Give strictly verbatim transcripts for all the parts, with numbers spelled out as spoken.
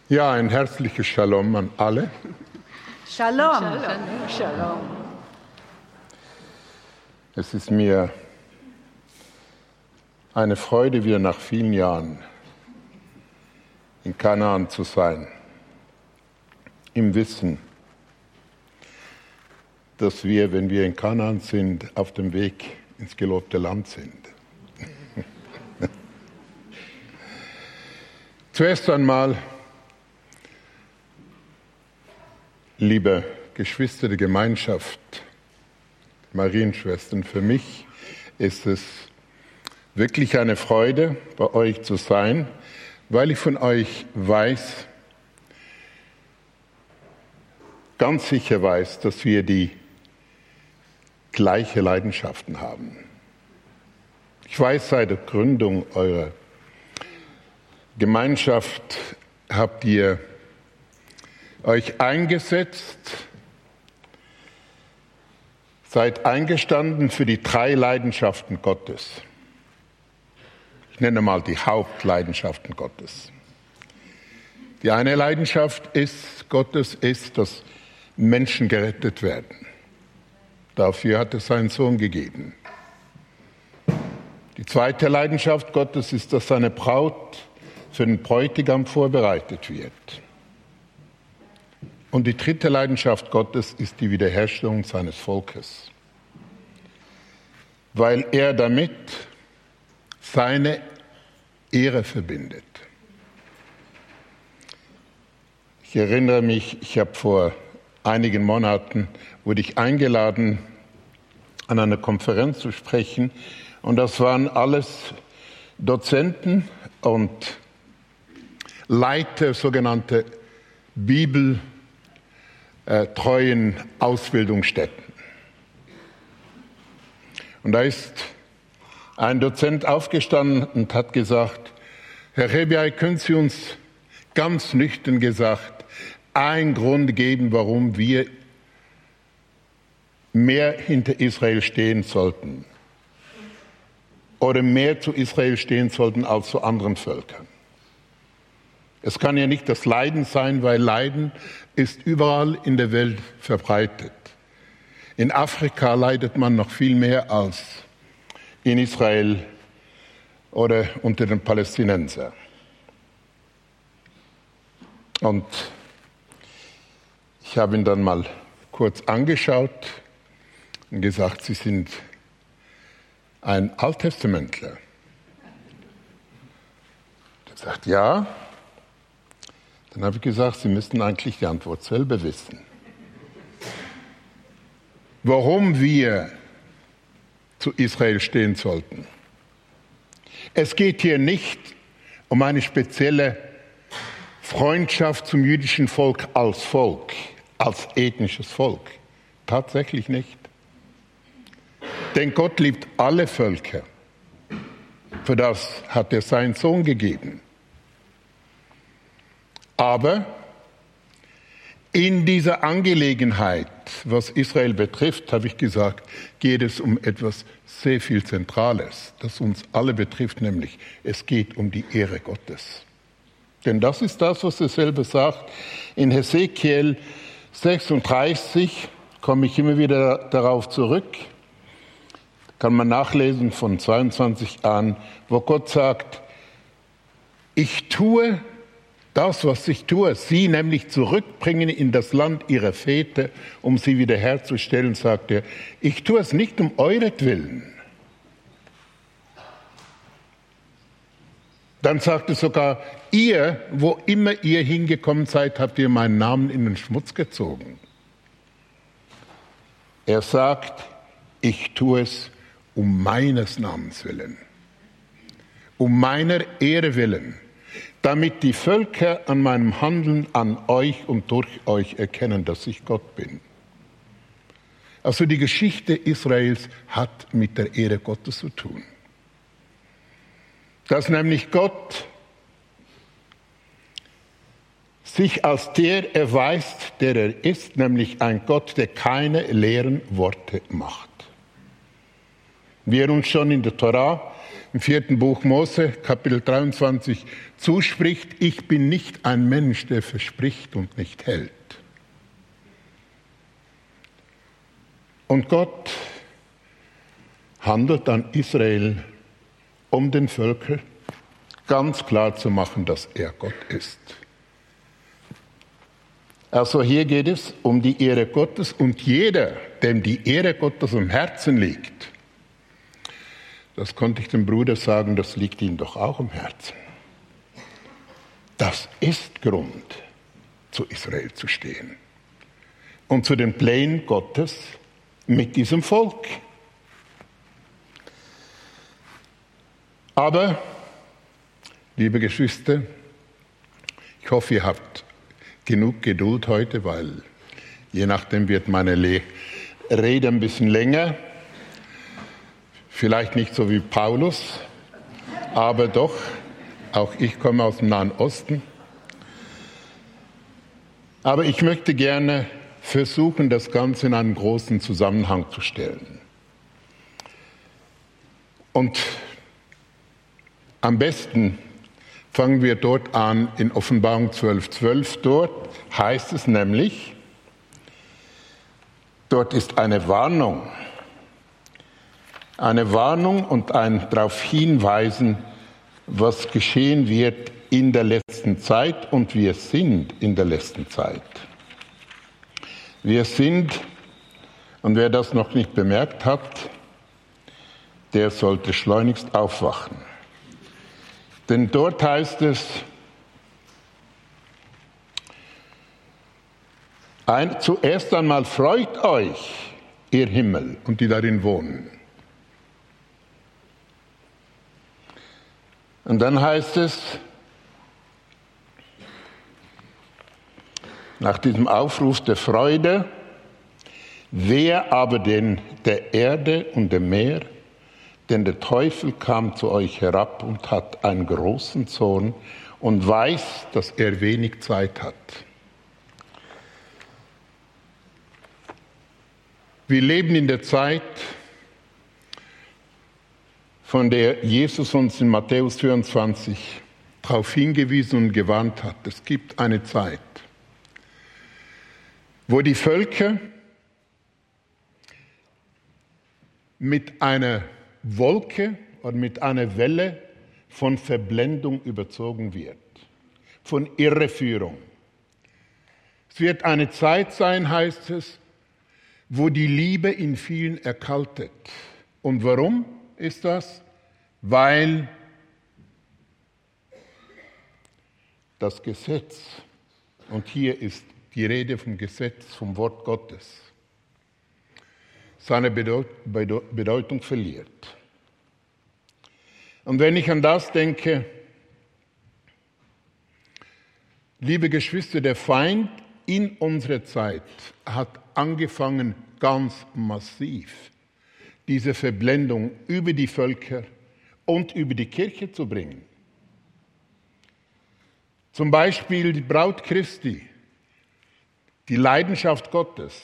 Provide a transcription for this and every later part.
Ja, ein herzliches Shalom an alle. Shalom. Shalom. Shalom. Es ist mir eine Freude, wieder nach vielen Jahren in Kanaan zu sein, im Wissen, dass wir, wenn wir in Kanaan sind, auf dem Weg ins gelobte Land sind. Zuerst einmal, liebe Geschwister der Gemeinschaft, Marienschwestern, für mich ist es wirklich eine Freude, bei euch zu sein, weil ich von euch weiß, ganz sicher weiß, dass wir die gleiche Leidenschaften haben. Ich weiß, seit der Gründung eurer Gemeinschaft habt ihr euch eingesetzt, seid eingestanden für die drei Leidenschaften Gottes. Ich nenne mal die Hauptleidenschaften Gottes. Die eine Leidenschaft ist, Gottes ist, dass Menschen gerettet werden. Dafür hat er seinen Sohn gegeben. Die zweite Leidenschaft Gottes ist, dass seine Braut für den Bräutigam vorbereitet wird. Und die dritte Leidenschaft Gottes ist die Wiederherstellung seines Volkes, weil er damit seine Ehre verbindet. Ich erinnere mich, ich habe vor einigen Monaten, wurde ich eingeladen, an einer Konferenz zu sprechen, und das waren alles Dozenten und Leiter sogenannte bibeltreuen Ausbildungsstätten. Und da ist ein Dozent aufgestanden und hat gesagt: Herr Rebiay, können Sie uns ganz nüchtern gesagt einen Grund geben, warum wir mehr hinter Israel stehen sollten oder mehr zu Israel stehen sollten als zu anderen Völkern? Es kann ja nicht das Leiden sein, weil Leiden ist überall in der Welt verbreitet. In Afrika leidet man noch viel mehr als in Israel oder unter den Palästinensern. Und ich habe ihn dann mal kurz angeschaut und gesagt, Sie sind ein Alttestamentler. Er sagt, ja. Dann habe ich gesagt, Sie müssten eigentlich die Antwort selber wissen. Warum wir zu Israel stehen sollten. Es geht hier nicht um eine spezielle Freundschaft zum jüdischen Volk als Volk, als ethnisches Volk. Tatsächlich nicht. Denn Gott liebt alle Völker. Für das hat er seinen Sohn gegeben. Aber in dieser Angelegenheit, was Israel betrifft, habe ich gesagt, geht es um etwas sehr viel Zentrales, das uns alle betrifft, nämlich es geht um die Ehre Gottes. Denn das ist das, was er selber sagt. In Hesekiel sechsunddreißig komme ich immer wieder darauf zurück, kann man nachlesen von zweiundzwanzig an, wo Gott sagt, ich tue das, was ich tue, sie nämlich zurückbringen in das Land ihrer Väter, um sie wiederherzustellen, sagt er, ich tue es nicht um euretwillen. Dann sagt er sogar, ihr, wo immer ihr hingekommen seid, habt ihr meinen Namen in den Schmutz gezogen. Er sagt, ich tue es um meines Namens willen, um meiner Ehre willen, damit die Völker an meinem Handeln an euch und durch euch erkennen, dass ich Gott bin. Also die Geschichte Israels hat mit der Ehre Gottes zu tun. Dass nämlich Gott sich als der erweist, der er ist, nämlich ein Gott, der keine leeren Worte macht. Wie er uns schon in der Torah im vierten Buch Mose, Kapitel dreiundzwanzig, zuspricht, ich bin nicht ein Mensch, der verspricht und nicht hält. Und Gott handelt an Israel, um den Völkern ganz klar zu machen, dass er Gott ist. Also hier geht es um die Ehre Gottes und jeder, dem die Ehre Gottes am Herzen liegt, das konnte ich dem Bruder sagen, das liegt ihm doch auch am Herzen. Das ist Grund, zu Israel zu stehen und zu den Plänen Gottes mit diesem Volk. Aber, liebe Geschwister, ich hoffe, ihr habt genug Geduld heute, weil je nachdem wird meine Le- Rede ein bisschen länger. Vielleicht nicht so wie Paulus, aber doch, auch ich komme aus dem Nahen Osten. Aber ich möchte gerne versuchen, das Ganze in einen großen Zusammenhang zu stellen. Und am besten fangen wir dort an in Offenbarung zwölf, zwölf. Dort heißt es nämlich, dort ist eine Warnung. Eine Warnung und ein darauf hinweisen, was geschehen wird in der letzten Zeit, und wir sind in der letzten Zeit. Wir sind, und wer das noch nicht bemerkt hat, der sollte schleunigst aufwachen. Denn dort heißt es, ein, zuerst einmal freut euch, ihr Himmel und die darin wohnen. Und dann heißt es, nach diesem Aufruf der Freude, wer aber den der Erde und dem Meer, denn der Teufel kam zu euch herab und hat einen großen Zorn und weiß, dass er wenig Zeit hat. Wir leben in der Zeit, von der Jesus uns in Matthäus vierundzwanzig darauf hingewiesen und gewarnt hat. Es gibt eine Zeit, wo die Völker mit einer Wolke oder mit einer Welle von Verblendung überzogen wird, von Irreführung. Es wird eine Zeit sein, heißt es, wo die Liebe in vielen erkaltet. Und warum ist das? Weil das Gesetz, und hier ist die Rede vom Gesetz, vom Wort Gottes, seine Bedeutung verliert. Und wenn ich an das denke, liebe Geschwister, der Feind in unserer Zeit hat angefangen, ganz massiv diese Verblendung über die Völker und über die Kirche zu bringen. Zum Beispiel die Braut Christi, die Leidenschaft Gottes.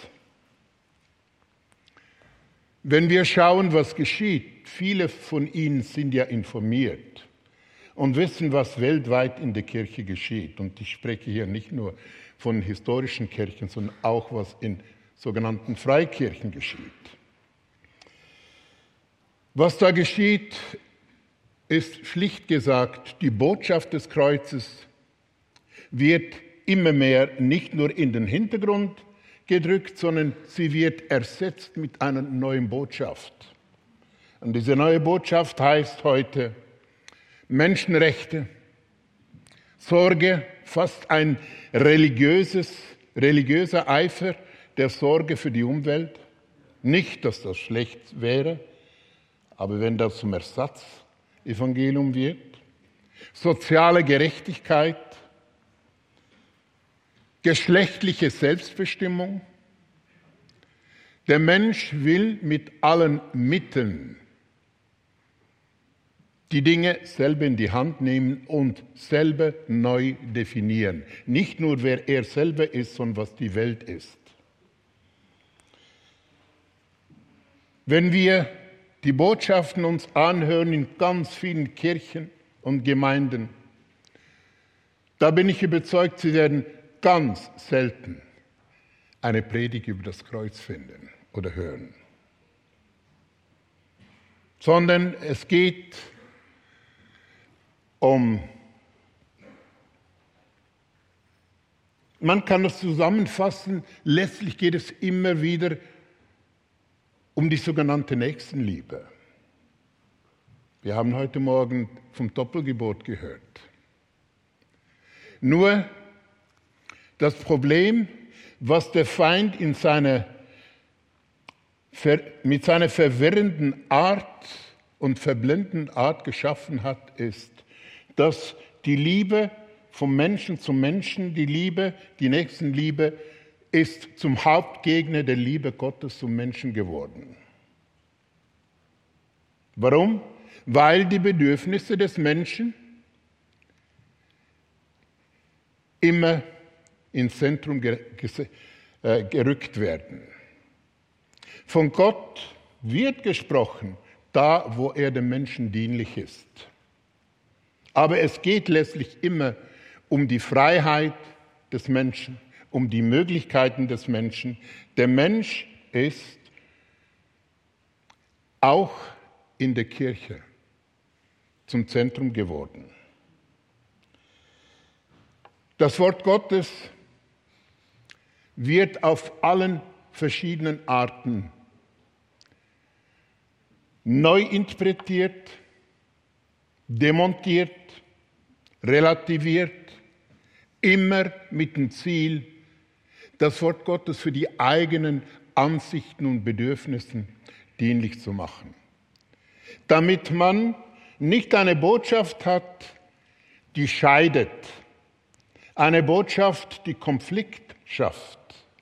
Wenn wir schauen, was geschieht, viele von Ihnen sind ja informiert und wissen, was weltweit in der Kirche geschieht. Und ich spreche hier nicht nur von historischen Kirchen, sondern auch, was in sogenannten Freikirchen geschieht. Was da geschieht, ist schlicht gesagt, die Botschaft des Kreuzes wird immer mehr nicht nur in den Hintergrund gedrückt, sondern sie wird ersetzt mit einer neuen Botschaft. Und diese neue Botschaft heißt heute Menschenrechte, Sorge, fast ein religiöses, religiöser Eifer der Sorge für die Umwelt. Nicht, dass das schlecht wäre, aber wenn das zum Ersatzevangelium wird. Soziale Gerechtigkeit, geschlechtliche Selbstbestimmung. Der Mensch will mit allen Mitteln die Dinge selber in die Hand nehmen und selber neu definieren. Nicht nur, wer er selber ist, sondern was die Welt ist. Wenn wir die Botschaften uns anhören in ganz vielen Kirchen und Gemeinden, da bin ich überzeugt, sie werden ganz selten eine Predigt über das Kreuz finden oder hören. Sondern es geht um, man kann das zusammenfassen, letztlich geht es immer wieder um die sogenannte Nächstenliebe. Wir haben heute Morgen vom Doppelgebot gehört. Nur das Problem, was der Feind in seiner, mit seiner verwirrenden Art und verblendenden Art geschaffen hat, ist, dass die Liebe vom Menschen zum Menschen, die Liebe, die Nächstenliebe, ist zum Hauptgegner der Liebe Gottes zum Menschen geworden. Warum? Weil die Bedürfnisse des Menschen immer ins Zentrum gerückt werden. Von Gott wird gesprochen, da wo er dem Menschen dienlich ist. Aber es geht letztlich immer um die Freiheit des Menschen, um die Möglichkeiten des Menschen. Der Mensch ist auch in der Kirche zum Zentrum geworden. Das Wort Gottes wird auf allen verschiedenen Arten neu interpretiert, demontiert, relativiert, immer mit dem Ziel, das Wort Gottes für die eigenen Ansichten und Bedürfnissen dienlich zu machen. Damit man nicht eine Botschaft hat, die scheidet, eine Botschaft, die Konflikt schafft.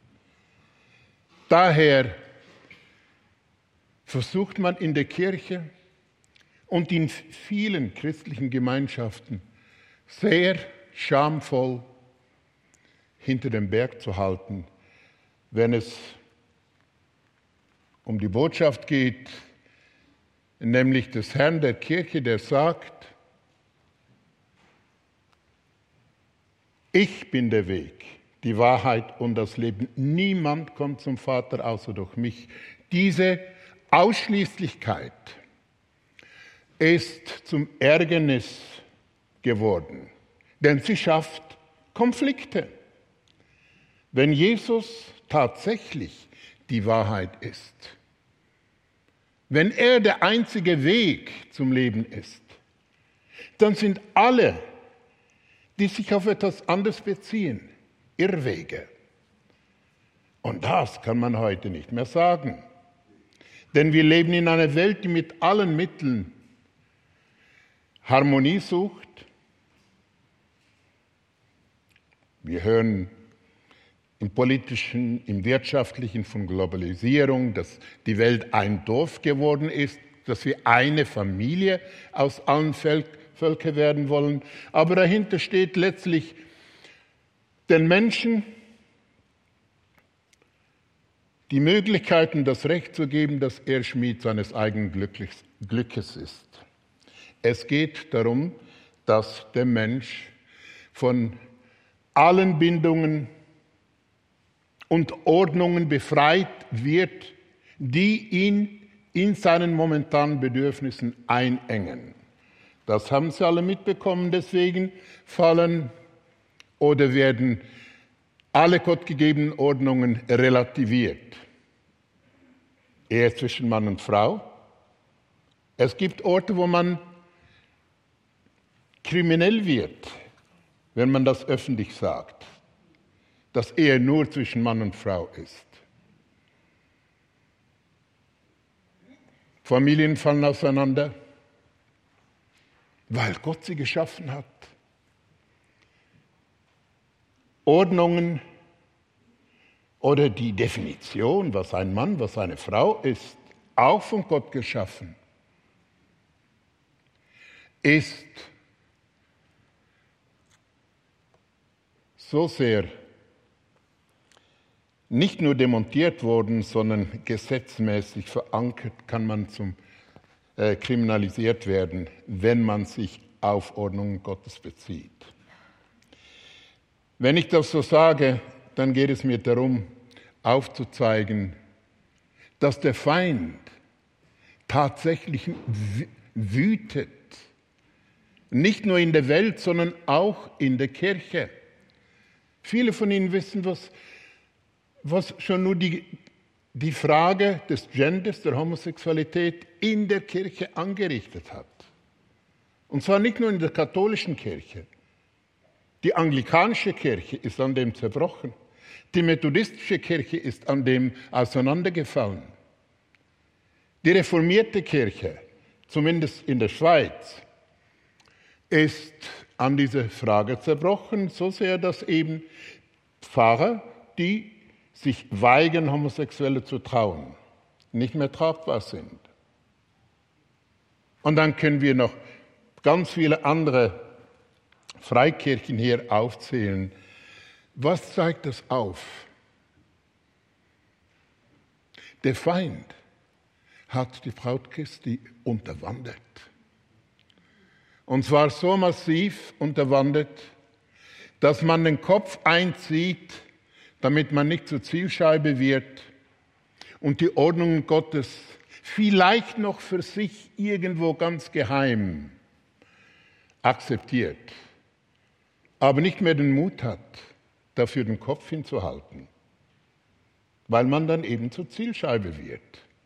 Daher versucht man in der Kirche und in vielen christlichen Gemeinschaften sehr schamvoll hinter dem Berg zu halten, wenn es um die Botschaft geht, nämlich des Herrn der Kirche, der sagt, ich bin der Weg, die Wahrheit und das Leben. Niemand kommt zum Vater außer durch mich. Diese Ausschließlichkeit ist zum Ärgernis geworden, denn sie schafft Konflikte. Wenn Jesus tatsächlich die Wahrheit ist, wenn er der einzige Weg zum Leben ist, dann sind alle, die sich auf etwas anderes beziehen, Irrwege. Und das kann man heute nicht mehr sagen. Denn wir leben in einer Welt, die mit allen Mitteln Harmonie sucht. Wir hören im politischen, im wirtschaftlichen von Globalisierung, dass die Welt ein Dorf geworden ist, dass wir eine Familie aus allen Völkern werden wollen. Aber dahinter steht letztlich den Menschen die Möglichkeiten, das Recht zu geben, dass er Schmied seines eigenen Glückes ist. Es geht darum, dass der Mensch von allen Bindungen und Ordnungen befreit wird, die ihn in seinen momentanen Bedürfnissen einengen. Das haben Sie alle mitbekommen, deswegen fallen oder werden alle gottgegebenen Ordnungen relativiert. Ehe zwischen Mann und Frau. Es gibt Orte, wo man kriminell wird, wenn man das öffentlich sagt, dass Ehe nur zwischen Mann und Frau ist. Familien fallen auseinander, weil Gott sie geschaffen hat. Ordnungen oder die Definition, was ein Mann, was eine Frau ist, auch von Gott geschaffen, ist so sehr nicht nur demontiert worden, sondern gesetzmäßig verankert, kann man zum äh, kriminalisiert werden, wenn man sich auf Ordnungen Gottes bezieht. Wenn ich das so sage, dann geht es mir darum, aufzuzeigen, dass der Feind tatsächlich wütet. Nicht nur in der Welt, sondern auch in der Kirche. Viele von Ihnen wissen, was, was schon nur die, die Frage des Genders, der Homosexualität in der Kirche angerichtet hat. Und zwar nicht nur in der katholischen Kirche. Die anglikanische Kirche ist an dem zerbrochen. Die methodistische Kirche ist an dem auseinandergefallen. Die reformierte Kirche, zumindest in der Schweiz, ist an diese Frage zerbrochen, so sehr, dass eben Pfarrer, die sich weigern, Homosexuelle zu trauen, nicht mehr tragbar sind. Und dann können wir noch ganz viele andere Freikirchen hier aufzählen. Was zeigt das auf? Der Feind hat die Braut Christi unterwandert. Und zwar so massiv unterwandert, dass man den Kopf einzieht, damit man nicht zur Zielscheibe wird und die Ordnungen Gottes vielleicht noch für sich irgendwo ganz geheim akzeptiert, aber nicht mehr den Mut hat, dafür den Kopf hinzuhalten, weil man dann eben zur Zielscheibe wird.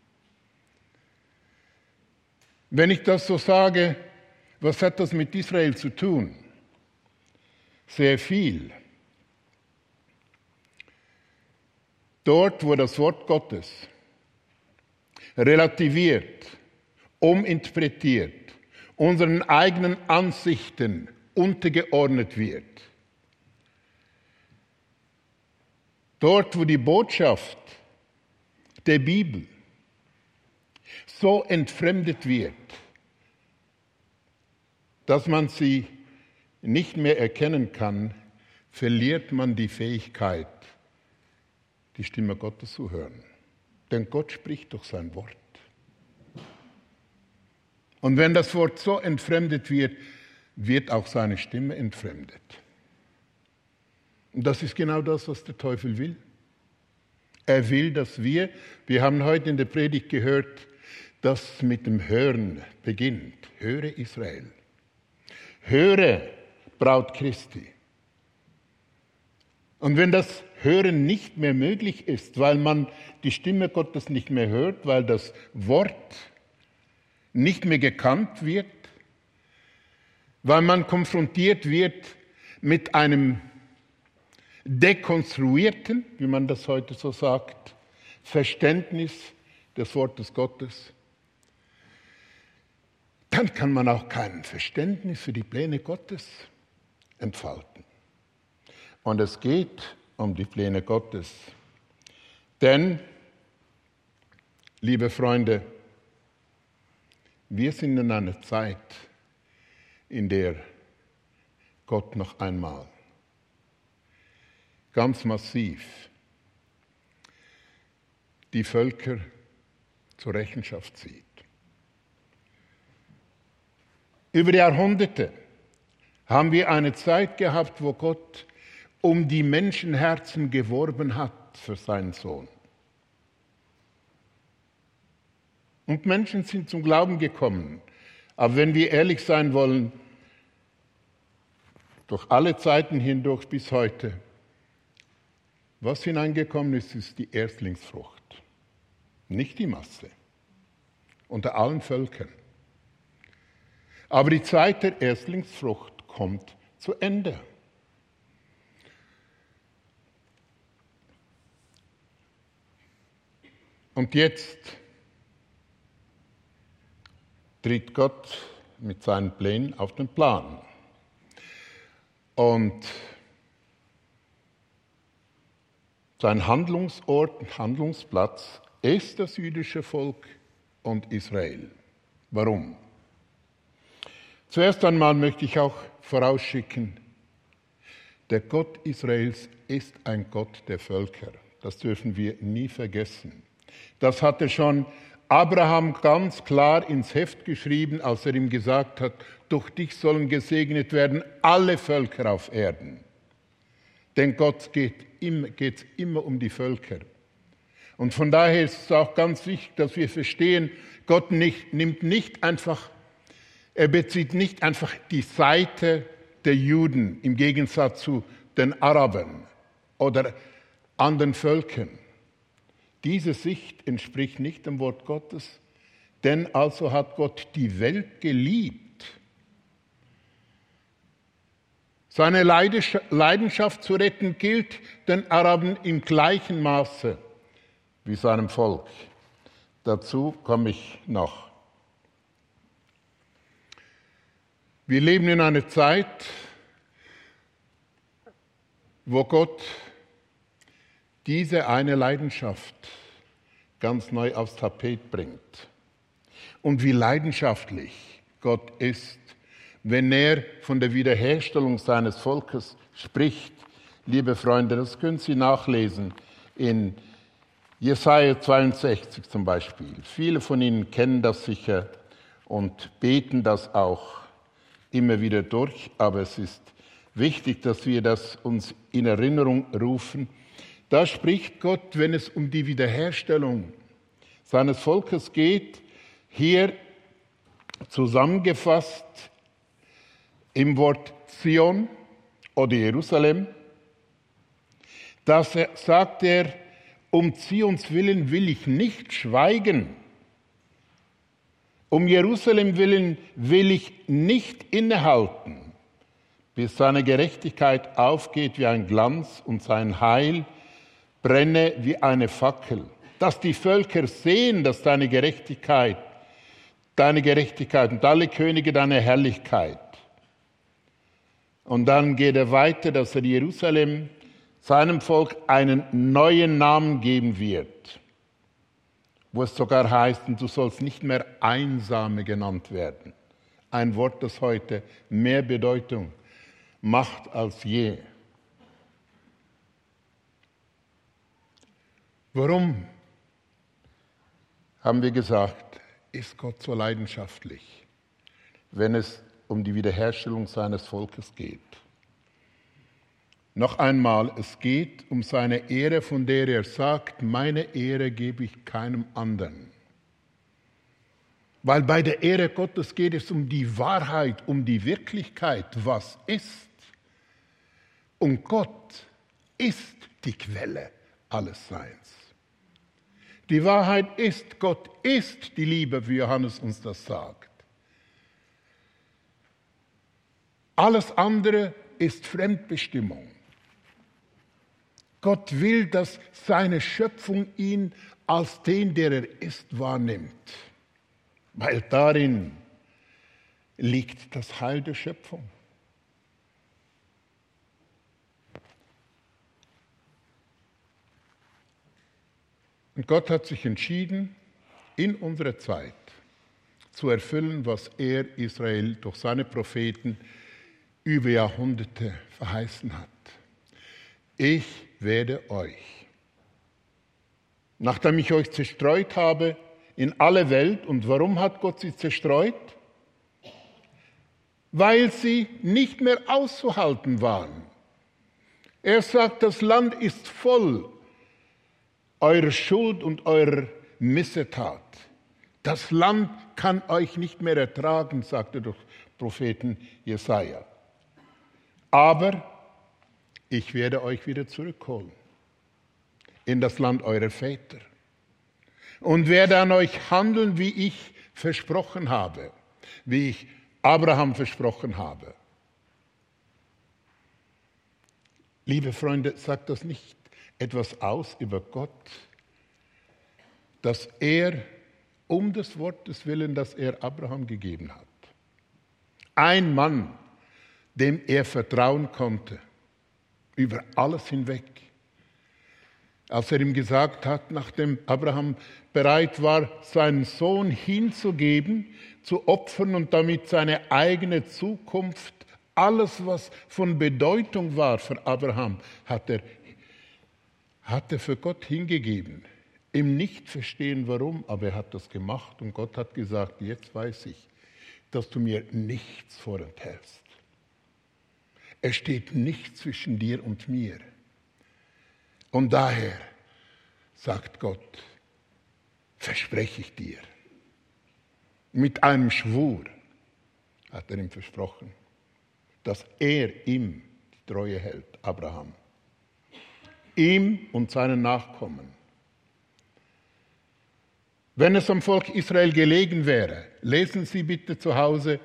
Wenn ich das so sage, was hat das mit Israel zu tun? Sehr viel. Dort, wo das Wort Gottes relativiert, uminterpretiert, unseren eigenen Ansichten untergeordnet wird, dort, wo die Botschaft der Bibel so entfremdet wird, dass man sie nicht mehr erkennen kann, verliert man die Fähigkeit, die Stimme Gottes zu hören. Denn Gott spricht durch sein Wort. Und wenn das Wort so entfremdet wird, wird auch seine Stimme entfremdet. Und das ist genau das, was der Teufel will. Er will, dass wir, wir haben heute in der Predigt gehört, dass mit dem Hören beginnt. Höre Israel. Höre, Braut Christi. Und wenn das Hören nicht mehr möglich ist, weil man die Stimme Gottes nicht mehr hört, weil das Wort nicht mehr gekannt wird, weil man konfrontiert wird mit einem dekonstruierten, wie man das heute so sagt, Verständnis des Wortes Gottes, dann kann man auch kein Verständnis für die Pläne Gottes entfalten. Und es geht um die Pläne Gottes. Denn, liebe Freunde, wir sind in einer Zeit, in der Gott noch einmal ganz massiv die Völker zur Rechenschaft zieht. Über die Jahrhunderte haben wir eine Zeit gehabt, wo Gott um die Menschenherzen geworben hat für seinen Sohn. Und Menschen sind zum Glauben gekommen. Aber wenn wir ehrlich sein wollen, durch alle Zeiten hindurch bis heute, was hineingekommen ist, ist die Erstlingsfrucht, nicht die Masse, unter allen Völkern. Aber die Zeit der Erstlingsfrucht kommt zu Ende. Und jetzt tritt Gott mit seinen Plänen auf den Plan. Und sein Handlungsort und Handlungsplatz ist das jüdische Volk und Israel. Warum? Zuerst einmal möchte ich auch vorausschicken, der Gott Israels ist ein Gott der Völker. Das dürfen wir nie vergessen. Das hat er schon Abraham ganz klar ins Heft geschrieben, als er ihm gesagt hat, durch dich sollen gesegnet werden alle Völker auf Erden. Denn Gott geht immer, geht's immer um die Völker. Und von daher ist es auch ganz wichtig, dass wir verstehen, Gott nicht, nimmt nicht einfach, er bezieht nicht einfach die Seite der Juden im Gegensatz zu den Arabern oder anderen Völkern. Diese Sicht entspricht nicht dem Wort Gottes, denn also hat Gott die Welt geliebt. Seine Leidenschaft zu retten gilt den Arabern im gleichen Maße wie seinem Volk. Dazu komme ich noch. Wir leben in einer Zeit, wo Gott diese eine Leidenschaft ganz neu aufs Tapet bringt. Und wie leidenschaftlich Gott ist, wenn er von der Wiederherstellung seines Volkes spricht. Liebe Freunde, das können Sie nachlesen in Jesaja zweiundsechzig zum Beispiel. Viele von Ihnen kennen das sicher und beten das auch immer wieder durch, aber es ist wichtig, dass wir das uns in Erinnerung rufen. Da spricht Gott, wenn es um die Wiederherstellung seines Volkes geht, hier zusammengefasst im Wort Zion oder Jerusalem. Da sagt er, um Zions willen will ich nicht schweigen. Um Jerusalem willen will ich nicht innehalten, bis seine Gerechtigkeit aufgeht wie ein Glanz und sein Heil brenne wie eine Fackel, dass die Völker sehen, dass deine Gerechtigkeit, deine Gerechtigkeit und alle Könige deine Herrlichkeit. Und dann geht er weiter, dass er Jerusalem, seinem Volk, einen neuen Namen geben wird, wo es sogar heißt, du sollst nicht mehr Einsame genannt werden. Ein Wort, das heute mehr Bedeutung macht als je. Warum, haben wir gesagt, ist Gott so leidenschaftlich, wenn es um die Wiederherstellung seines Volkes geht? Noch einmal, es geht um seine Ehre, von der er sagt, meine Ehre gebe ich keinem anderen. Weil bei der Ehre Gottes geht es um die Wahrheit, um die Wirklichkeit, was ist. Und Gott ist die Quelle alles Seins. Die Wahrheit ist, Gott ist die Liebe, wie Johannes uns das sagt. Alles andere ist Fremdbestimmung. Gott will, dass seine Schöpfung ihn als den, der er ist, wahrnimmt. Weil darin liegt das Heil der Schöpfung. Und Gott hat sich entschieden, in unserer Zeit zu erfüllen, was er Israel durch seine Propheten über Jahrhunderte verheißen hat. Ich werde euch, nachdem ich euch zerstreut habe, in alle Welt. Und warum hat Gott sie zerstreut? Weil sie nicht mehr auszuhalten waren. Er sagt, das Land ist voll eurer Schuld und eurer Missetat. Das Land kann euch nicht mehr ertragen, sagte der Propheten Jesaja. Aber ich werde euch wieder zurückholen in das Land eurer Väter und werde an euch handeln, wie ich versprochen habe, wie ich Abraham versprochen habe. Liebe Freunde, sagt das nicht etwas aus über Gott, dass er um des Wortes willen, das er Abraham gegeben hat, ein Mann, dem er vertrauen konnte, über alles hinweg. Als er ihm gesagt hat, nachdem Abraham bereit war, seinen Sohn hinzugeben, zu opfern und damit seine eigene Zukunft, alles, was von Bedeutung war für Abraham, hat er, hat er für Gott hingegeben. im Nicht-Verstehen warum, aber er hat das gemacht und Gott hat gesagt, jetzt weiß ich, dass du mir nichts vorenthältst. Es steht nichts zwischen dir und mir. Und daher, sagt Gott, verspreche ich dir, mit einem Schwur hat er ihm versprochen, dass er ihm die Treue hält, Abraham, ihm und seinen Nachkommen. Wenn es am Volk Israel gelegen wäre, lesen Sie bitte zu Hause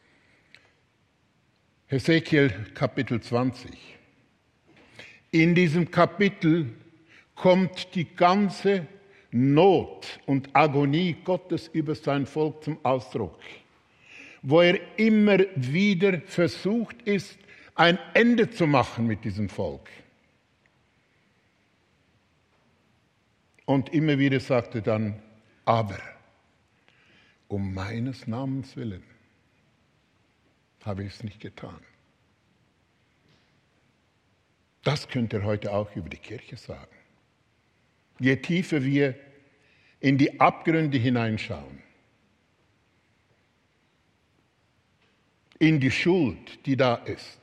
Hesekiel Kapitel zwanzig. In diesem Kapitel kommt die ganze Not und Agonie Gottes über sein Volk zum Ausdruck, wo er immer wieder versucht ist, ein Ende zu machen mit diesem Volk. Und immer wieder sagt er dann, aber um meines Namens willen habe ich es nicht getan. Das könnt ihr heute auch über die Kirche sagen. Je tiefer wir in die Abgründe hineinschauen, in die Schuld, die da ist,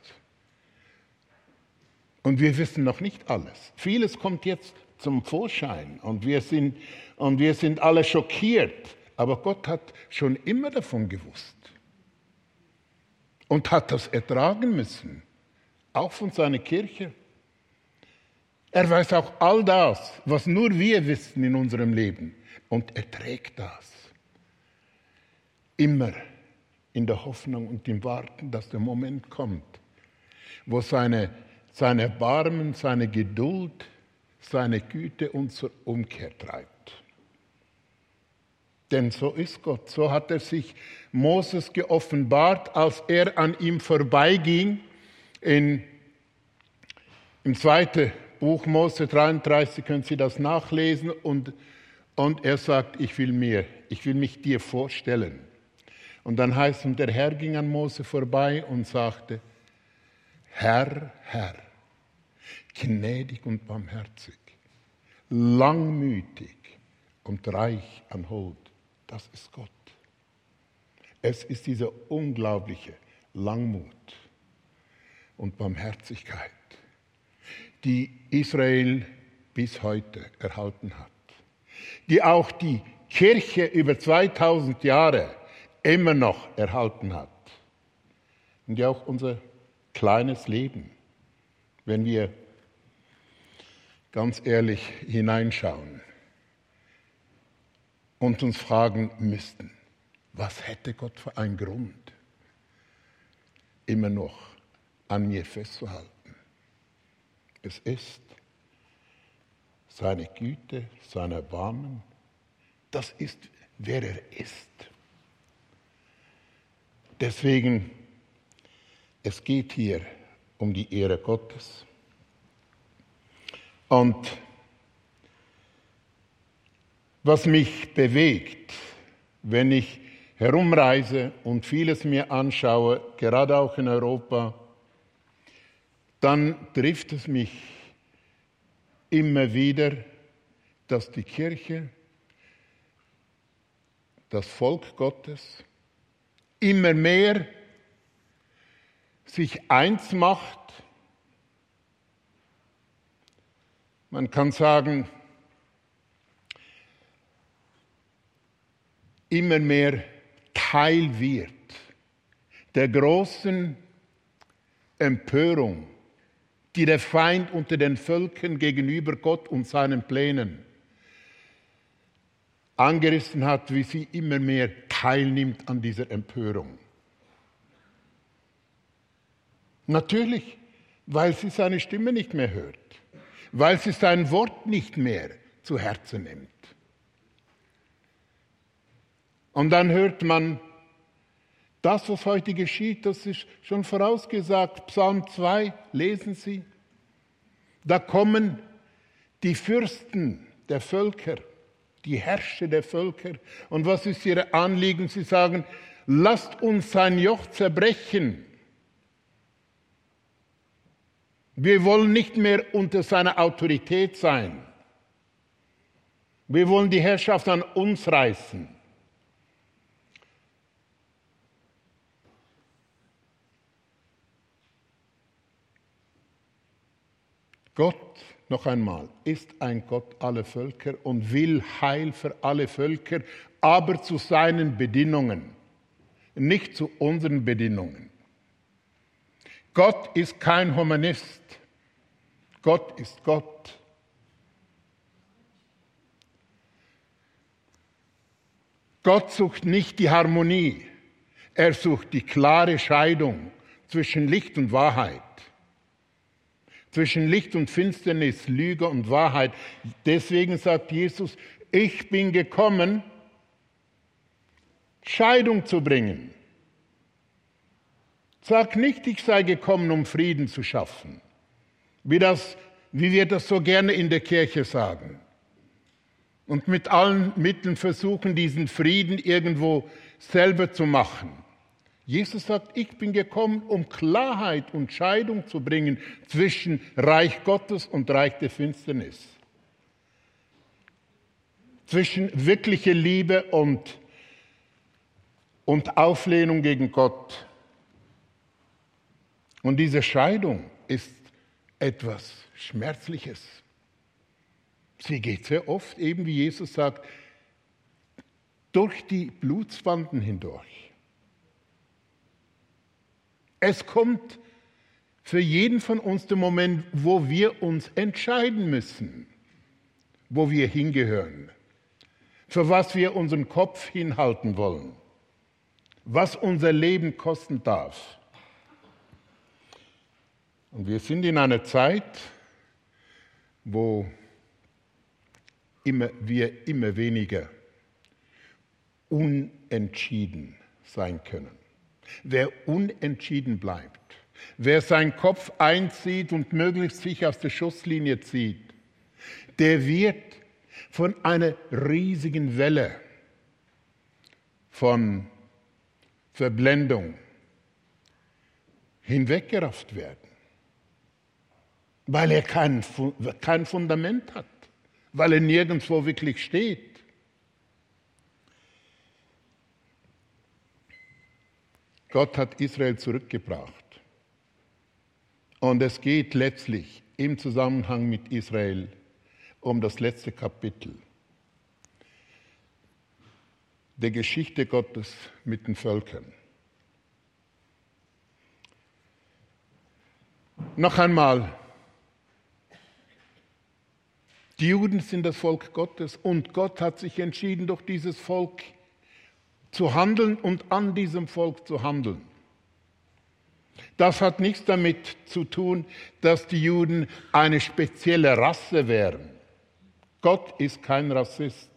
und wir wissen noch nicht alles. Vieles kommt jetzt zum Vorschein und wir sind, und wir sind alle schockiert, aber Gott hat schon immer davon gewusst und hat das ertragen müssen, auch von seiner Kirche. Er weiß auch all das, was nur wir wissen in unserem Leben. Und er trägt das. Immer in der Hoffnung und im Warten, dass der Moment kommt, wo seine, sein Erbarmen, seine Geduld, seine Güte uns zur Umkehr treibt. Denn so ist Gott. So hat er sich Moses geoffenbart, als er an ihm vorbeiging. In, Im zweiten Buch Mose dreiunddreißig können Sie das nachlesen. Und, und er sagt, ich will mir, ich will mich dir vorstellen. Und dann heißt es, und der Herr ging an Mose vorbei und sagte, Herr, Herr, gnädig und barmherzig, langmütig und reich an Huld. Das ist Gott. Es ist diese unglaubliche Langmut und Barmherzigkeit, die Israel bis heute erhalten hat, die auch die Kirche über zweitausend Jahre immer noch erhalten hat und die auch unser kleines Leben, wenn wir ganz ehrlich hineinschauen und uns fragen müssten, was hätte Gott für einen Grund, immer noch an mir festzuhalten? Es ist seine Güte, sein Erbarmen, das ist, wer er ist. Deswegen, es geht hier um die Ehre Gottes. Und was mich bewegt, wenn ich herumreise und vieles mir anschaue, gerade auch in Europa, dann trifft es mich immer wieder, dass die Kirche, das Volk Gottes, immer mehr sich eins macht. Man kann sagen, immer mehr Teil wird der großen Empörung, die der Feind unter den Völkern gegenüber Gott und seinen Plänen angerissen hat, wie sie immer mehr teilnimmt an dieser Empörung. Natürlich, weil sie seine Stimme nicht mehr hört, weil sie sein Wort nicht mehr zu Herzen nimmt. Und dann hört man, das, was heute geschieht, das ist schon vorausgesagt. Psalm zwei, lesen Sie. Da kommen die Fürsten der Völker, die Herrscher der Völker. Und was ist ihr Anliegen? Sie sagen, lasst uns sein Joch zerbrechen. Wir wollen nicht mehr unter seiner Autorität sein. Wir wollen die Herrschaft an uns reißen. Gott, noch einmal, ist ein Gott aller Völker und will Heil für alle Völker, aber zu seinen Bedingungen, nicht zu unseren Bedingungen. Gott ist kein Humanist. Gott ist Gott. Gott sucht nicht die Harmonie, er sucht die klare Scheidung zwischen Licht und Wahrheit. Zwischen Licht und Finsternis, Lüge und Wahrheit. Deswegen sagt Jesus, ich bin gekommen, Scheidung zu bringen. Sag nicht, ich sei gekommen, um Frieden zu schaffen, wie, das, wie wir das so gerne in der Kirche sagen. Und mit allen Mitteln versuchen, diesen Frieden irgendwo selber zu machen. Jesus sagt, ich bin gekommen, um Klarheit und Scheidung zu bringen zwischen Reich Gottes und Reich der Finsternis. Zwischen wirklicher Liebe und, und Auflehnung gegen Gott. Und diese Scheidung ist etwas Schmerzliches. Sie geht sehr oft, eben wie Jesus sagt, durch die Blutsbanden hindurch. Es kommt für jeden von uns der Moment, wo wir uns entscheiden müssen, wo wir hingehören, für was wir unseren Kopf hinhalten wollen, was unser Leben kosten darf. Und wir sind in einer Zeit, wo immer, wir immer weniger unentschieden sein können. Wer unentschieden bleibt, wer seinen Kopf einzieht und möglichst sich aus der Schusslinie zieht, der wird von einer riesigen Welle von Verblendung hinweggerafft werden, weil er kein, kein Fundament hat, weil er nirgendwo wirklich steht. Gott hat Israel zurückgebracht. Und es geht letztlich im Zusammenhang mit Israel um das letzte Kapitel der Geschichte Gottes mit den Völkern. Noch einmal, die Juden sind das Volk Gottes und Gott hat sich entschieden, durch dieses Volk zu handeln und an diesem Volk zu handeln. Das hat nichts damit zu tun, dass die Juden eine spezielle Rasse wären. Gott ist kein Rassist.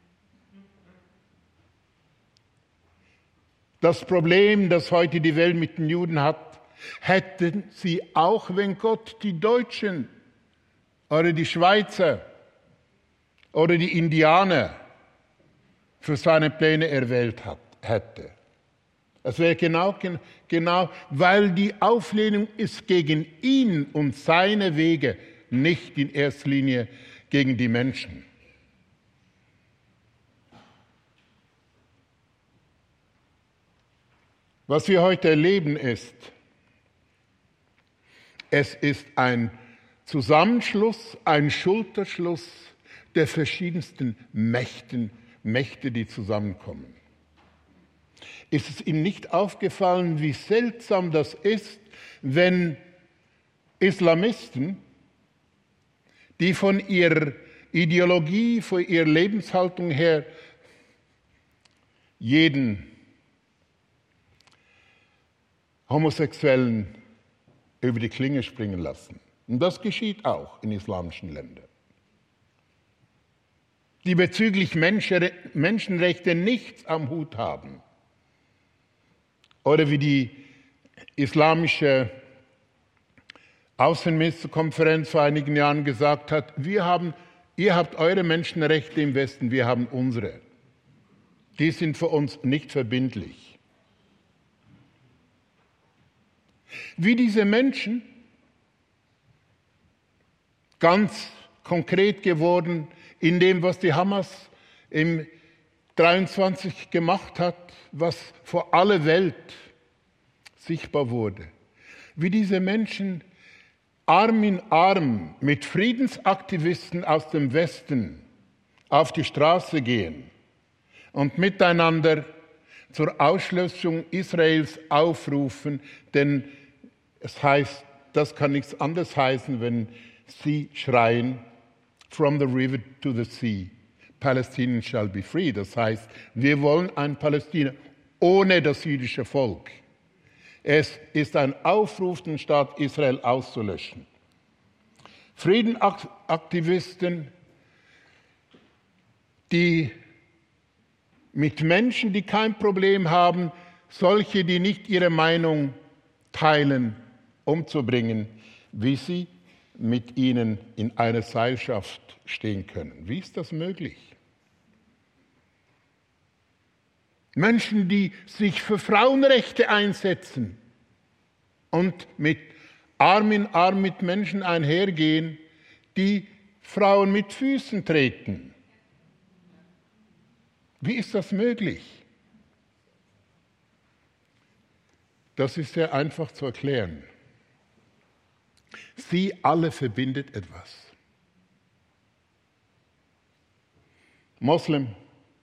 Das Problem, das heute die Welt mit den Juden hat, hätten sie auch, wenn Gott die Deutschen oder die Schweizer oder die Indianer für seine Pläne erwählt hat, hätte. Es wäre genau, genau, weil die Auflehnung ist gegen ihn und seine Wege, nicht in erster Linie gegen die Menschen. Was wir heute erleben ist, es ist ein Zusammenschluss, ein Schulterschluss der verschiedensten Mächten, Mächte, die zusammenkommen. Ist es Ihnen nicht aufgefallen, wie seltsam das ist, wenn Islamisten, die von ihrer Ideologie, von ihrer Lebenshaltung her jeden Homosexuellen über die Klinge springen lassen. Und das geschieht auch in islamischen Ländern. Die bezüglich Menschenrechte nichts am Hut haben. Oder wie die islamische Außenministerkonferenz vor einigen Jahren gesagt hat, wir haben, ihr habt eure Menschenrechte im Westen, wir haben unsere. Die sind für uns nicht verbindlich. Wie diese Menschen ganz konkret geworden in dem, was die Hamas im dreiundzwanzig gemacht hat, was vor aller Welt sichtbar wurde. Wie diese Menschen Arm in Arm mit Friedensaktivisten aus dem Westen auf die Straße gehen und miteinander zur Auslöschung Israels aufrufen, denn es heißt, das kann nichts anderes heißen, wenn sie schreien, from the river to the sea, Palestinians shall be free. Das heißt, wir wollen ein Palästina ohne das jüdische Volk. Es ist ein Aufruf, den Staat Israel auszulöschen. Friedenaktivisten, die mit Menschen, die kein Problem haben, solche, die nicht ihre Meinung teilen, umzubringen, wie sie mit ihnen in einer Seilschaft stehen können. Wie ist das möglich? Menschen, die sich für Frauenrechte einsetzen und mit Arm in Arm mit Menschen einhergehen, die Frauen mit Füßen treten. Wie ist das möglich? Das ist sehr einfach zu erklären. Sie alle verbindet etwas. Moslem,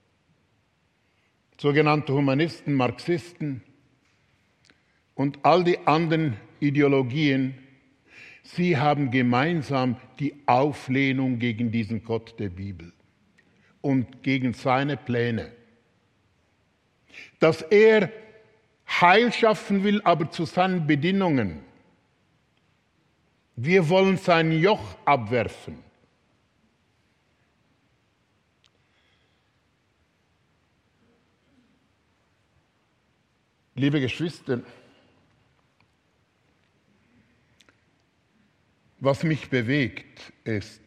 sogenannte Humanisten, Marxisten und all die anderen Ideologien, sie haben gemeinsam die Auflehnung gegen diesen Gott der Bibel und gegen seine Pläne. Dass er Heil schaffen will, aber zu seinen Bedingungen. Wir wollen sein Joch abwerfen. Liebe Geschwister, was mich bewegt ist,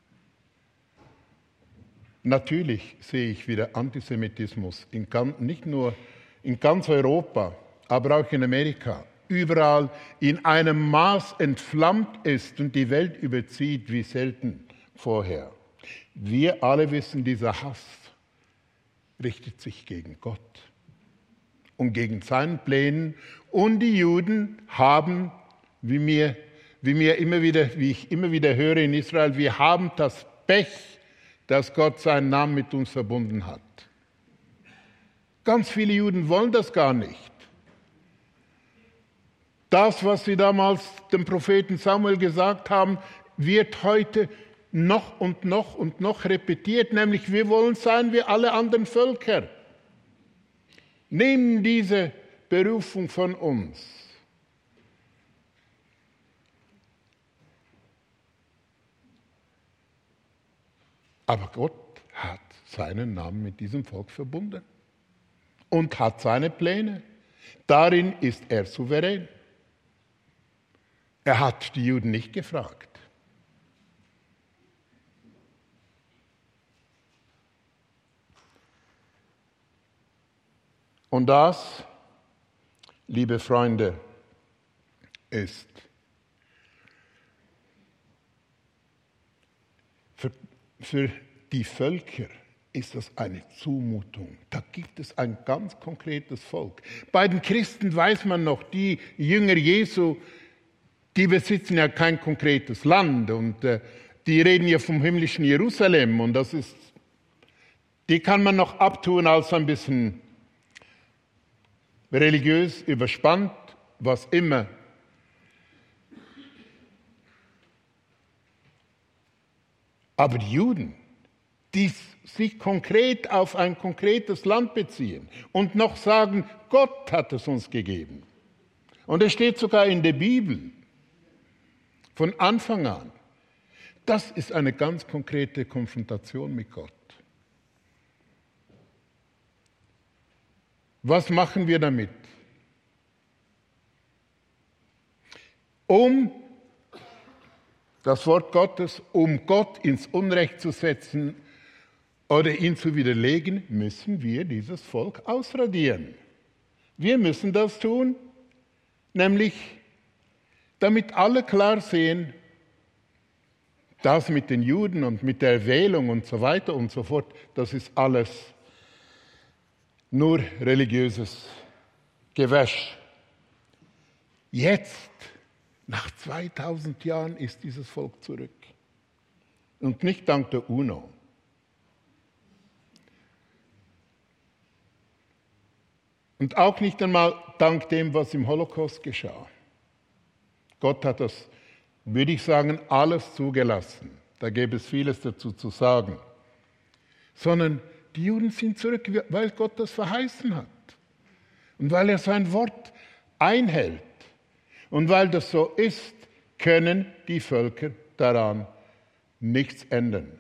natürlich sehe ich wieder Antisemitismus, in ganz, nicht nur in ganz Europa, aber auch in Amerika, überall in einem Maß entflammt ist und die Welt überzieht wie selten vorher. Wir alle wissen, dieser Hass richtet sich gegen Gott und gegen seinen Plänen. Und die Juden haben, wie mir, wie mir immer wieder, wie ich immer wieder höre in Israel, wir haben das Pech, dass Gott seinen Namen mit uns verbunden hat. Ganz viele Juden wollen das gar nicht. Das, was sie damals dem Propheten Samuel gesagt haben, wird heute noch und noch und noch repetiert, nämlich wir wollen sein wie alle anderen Völker. Nehmen diese Berufung von uns. Aber Gott hat seinen Namen mit diesem Volk verbunden und hat seine Pläne. Darin ist er souverän. Er hat die Juden nicht gefragt. Und das, liebe Freunde, ist für, für die Völker ist das eine Zumutung. Da gibt es ein ganz konkretes Volk. Bei den Christen weiß man noch, die Jünger Jesu, die besitzen ja kein konkretes Land und äh, die reden ja vom himmlischen Jerusalem und das ist, die kann man noch abtun als ein bisschen religiös überspannt, was immer. Aber die Juden, die sich konkret auf ein konkretes Land beziehen und noch sagen, Gott hat es uns gegeben. Und es steht sogar in der Bibel, von Anfang an. Das ist eine ganz konkrete Konfrontation mit Gott. Was machen wir damit? Um das Wort Gottes, um Gott ins Unrecht zu setzen oder ihn zu widerlegen, müssen wir dieses Volk ausradieren. Wir müssen das tun, nämlich damit alle klar sehen, Das mit den Juden und mit der Erwählung und so weiter und so fort, das ist alles nur religiöses Gewäsch. Jetzt, nach zweitausend Jahren, ist dieses Volk zurück. Und nicht dank der UNO. Und auch nicht einmal dank dem, was im Holocaust geschah. Gott hat das, würde ich sagen, alles zugelassen. Da gäbe es vieles dazu zu sagen. Sondern die Juden sind zurück, weil Gott das verheißen hat. Und weil er sein Wort einhält. Und weil das so ist, können die Völker daran nichts ändern.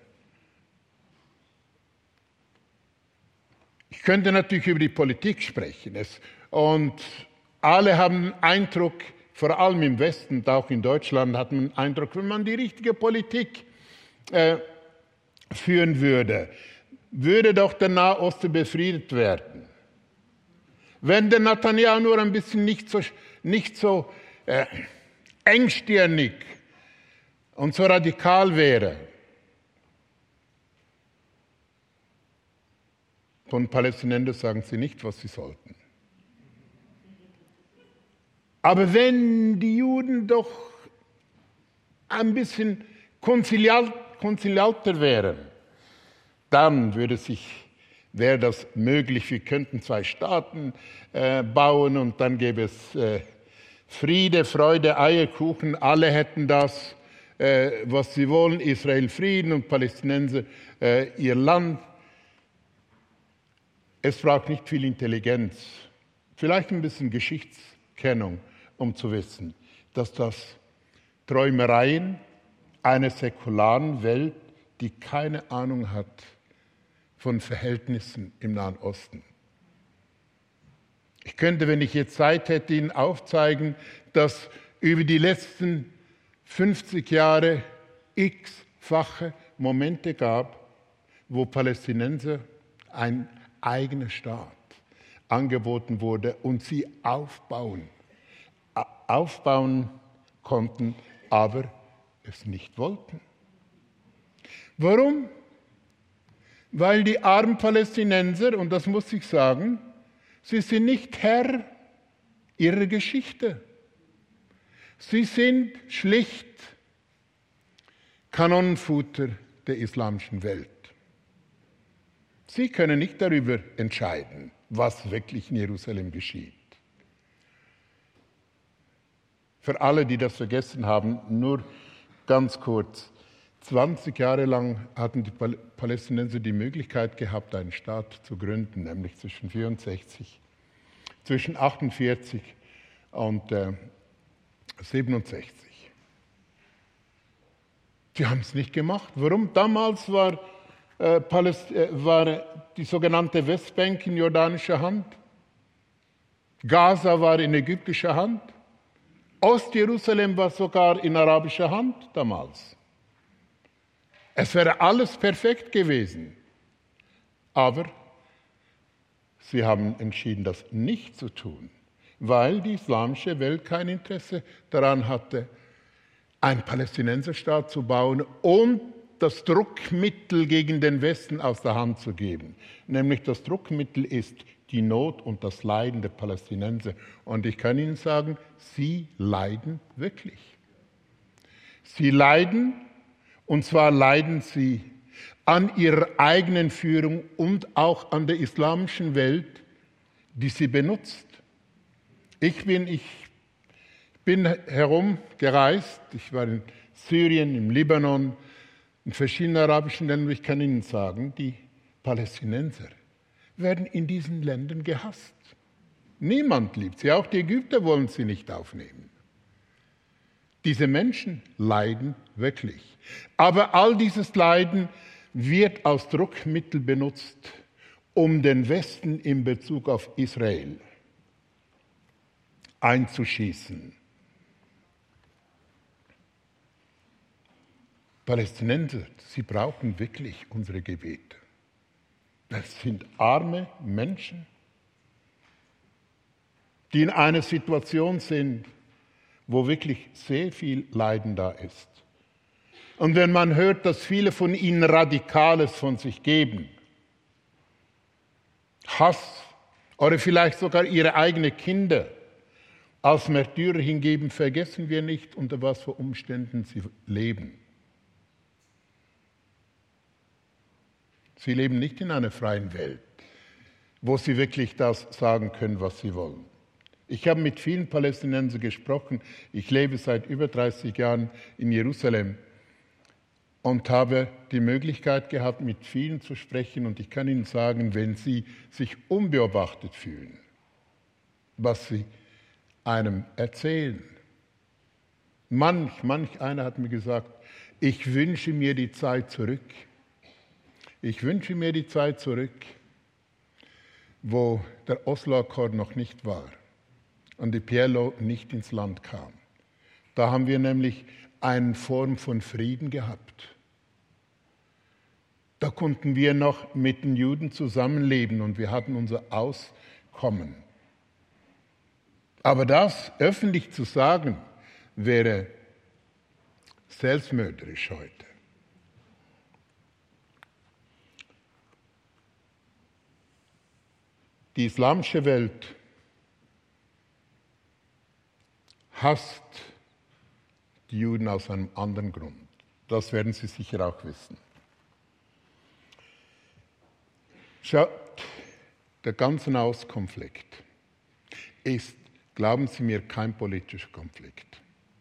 Ich könnte natürlich über die Politik sprechen. Es, und alle haben den Eindruck, vor allem im Westen und auch in Deutschland, hat man den Eindruck, wenn man die richtige Politik äh, führen würde, würde doch der Nahe Osten befriedet werden. Wenn der Netanyahu nur ein bisschen nicht so, nicht so äh, engstirnig und so radikal wäre. Von Palästinensern sagen sie nicht, was sie sollten. Aber wenn die Juden doch ein bisschen konzilial, konzilialter wären, dann würde sich, wäre das möglich, wir könnten zwei Staaten äh, bauen und dann gäbe es äh, Friede, Freude, Eierkuchen, alle hätten das, äh, was sie wollen, Israel Frieden und Palästinenser äh, ihr Land. Es braucht nicht viel Intelligenz, vielleicht ein bisschen Geschichtskennung, um zu wissen, dass das Träumereien einer säkularen Welt, die keine Ahnung hat von Verhältnissen im Nahen Osten. Ich könnte, wenn ich jetzt Zeit hätte, Ihnen aufzeigen, dass über die letzten fünfzig Jahre x-fache Momente gab, wo Palästinenser ein eigener Staat angeboten wurde und sie aufbauen, aufbauen konnten, aber es nicht wollten. Warum? Weil die armen Palästinenser, und das muss ich sagen, sie sind nicht Herr ihrer Geschichte. Sie sind schlicht Kanonenfutter der islamischen Welt. Sie können nicht darüber entscheiden, was wirklich in Jerusalem geschieht. Für alle, die das vergessen haben, nur ganz kurz. zwanzig Jahre lang hatten die Palästinenser die Möglichkeit gehabt, einen Staat zu gründen, nämlich zwischen vierundsechzig, zwischen achtundvierzig und äh, siebenundsechzig. Sie haben es nicht gemacht. Warum? Damals war, äh, Paläst- äh, war die sogenannte Westbank in jordanischer Hand, Gaza war in ägyptischer Hand, Ostjerusalem war sogar in arabischer Hand damals. Es wäre alles perfekt gewesen. Aber sie haben entschieden, das nicht zu tun, weil die islamische Welt kein Interesse daran hatte, einen Palästinenserstaat zu bauen und das Druckmittel gegen den Westen aus der Hand zu geben. Nämlich das Druckmittel ist die Not und das Leiden der Palästinenser. Und ich kann Ihnen sagen, sie leiden wirklich. Sie leiden, und zwar leiden sie an ihrer eigenen Führung und auch an der islamischen Welt, die sie benutzt. Ich bin, ich bin herumgereist, ich war in Syrien, im Libanon, in verschiedenen arabischen Ländern. Ich kann Ihnen sagen, die Palästinenser werden in diesen Ländern gehasst. Niemand liebt sie, auch die Ägypter wollen sie nicht aufnehmen. Diese Menschen leiden wirklich. Aber all dieses Leiden wird als Druckmittel benutzt, um den Westen in Bezug auf Israel einzuschießen. Palästinenser, sie brauchen wirklich unsere Gebete. Das sind arme Menschen, die in einer Situation sind, wo wirklich sehr viel Leiden da ist. Und wenn man hört, dass viele von ihnen Radikales von sich geben, Hass oder vielleicht sogar ihre eigenen Kinder als Märtyrer hingeben, vergessen wir nicht, unter was für Umständen sie leben. Sie leben nicht in einer freien Welt, wo sie wirklich das sagen können, was sie wollen. Ich habe mit vielen Palästinensern gesprochen. Ich lebe seit über dreißig Jahren in Jerusalem und habe die Möglichkeit gehabt, mit vielen zu sprechen. Und ich kann Ihnen sagen, wenn Sie sich unbeobachtet fühlen, was Sie einem erzählen. Manch, manch einer hat mir gesagt, ich wünsche mir die Zeit zurück. Ich wünsche mir die Zeit zurück, wo der Oslo-Akkord noch nicht war und die P L O nicht ins Land kam. Da haben wir nämlich eine Form von Frieden gehabt. Da konnten wir noch mit den Juden zusammenleben und wir hatten unser Auskommen. Aber das öffentlich zu sagen, wäre selbstmörderisch heute. Die islamische Welt hasst die Juden aus einem anderen Grund. Das werden Sie sicher auch wissen. Schaut, der ganze Nahostkonflikt ist, glauben Sie mir, kein politischer Konflikt.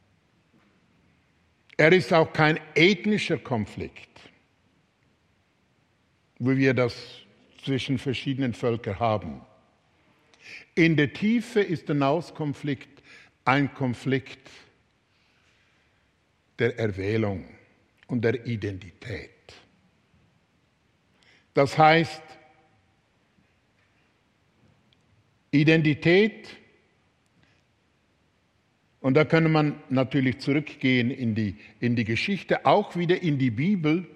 Er ist auch kein ethnischer Konflikt, wo wir das zwischen verschiedenen Völkern haben. In der Tiefe ist der Nahostkonflikt ein Konflikt der Erwählung und der Identität. Das heißt, Identität, und da kann man natürlich zurückgehen in die, in die Geschichte, auch wieder in die Bibel.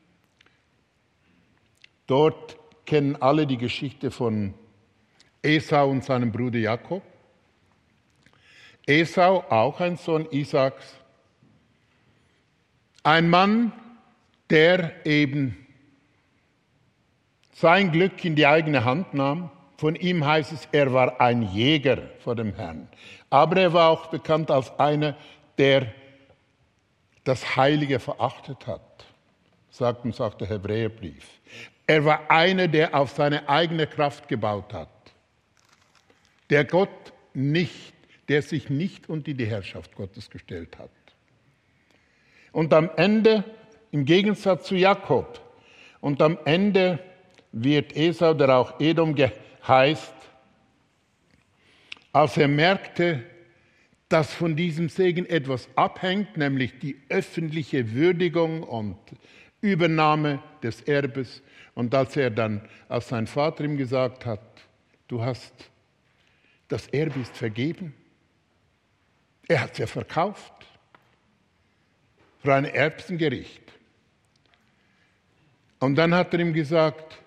Dort kennen alle die Geschichte von Esau und seinem Bruder Jakob. Esau, auch ein Sohn Isaaks, ein Mann, der eben sein Glück in die eigene Hand nahm. Von ihm heißt es, er war ein Jäger vor dem Herrn. Aber er war auch bekannt als einer, der das Heilige verachtet hat, sagt uns auch der Hebräerbrief. Er war einer, der auf seine eigene Kraft gebaut hat, der Gott nicht, der sich nicht unter die Herrschaft Gottes gestellt hat. Und am Ende, im Gegensatz zu Jakob, und am Ende wird Esau, der auch Edom heißt, als er merkte, dass von diesem Segen etwas abhängt, nämlich die öffentliche Würdigung und Übernahme des Erbes. Und als er dann, als sein Vater ihm gesagt hat, du hast, das Erbe ist vergeben. Er hat es ja verkauft für ein Erbsengericht. Und dann hat er ihm gesagt,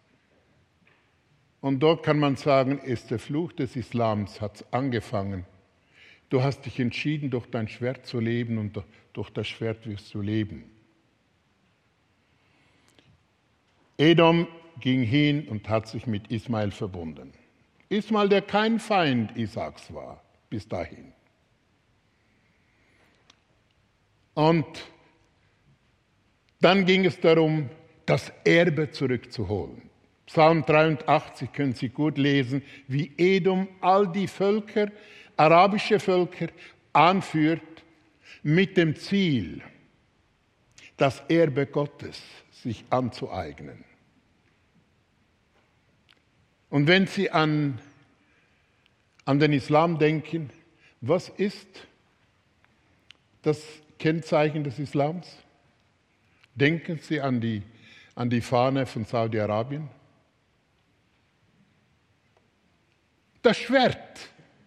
und dort kann man sagen, ist der Fluch des Islams, hat es angefangen. Du hast dich entschieden, durch dein Schwert zu leben und durch das Schwert wirst du leben. Edom ging hin und hat sich mit Ismael verbunden. Ismael, der kein Feind Isaaks war, bis dahin. Und dann ging es darum, das Erbe zurückzuholen. Psalm dreiundachtzig können Sie gut lesen, wie Edom all die Völker, arabische Völker, anführt mit dem Ziel, das Erbe Gottes sich anzueignen. Und wenn Sie an, an den Islam denken, was ist das Kennzeichen des Islams? Denken Sie an die, an die Fahne von Saudi-Arabien? Das Schwert.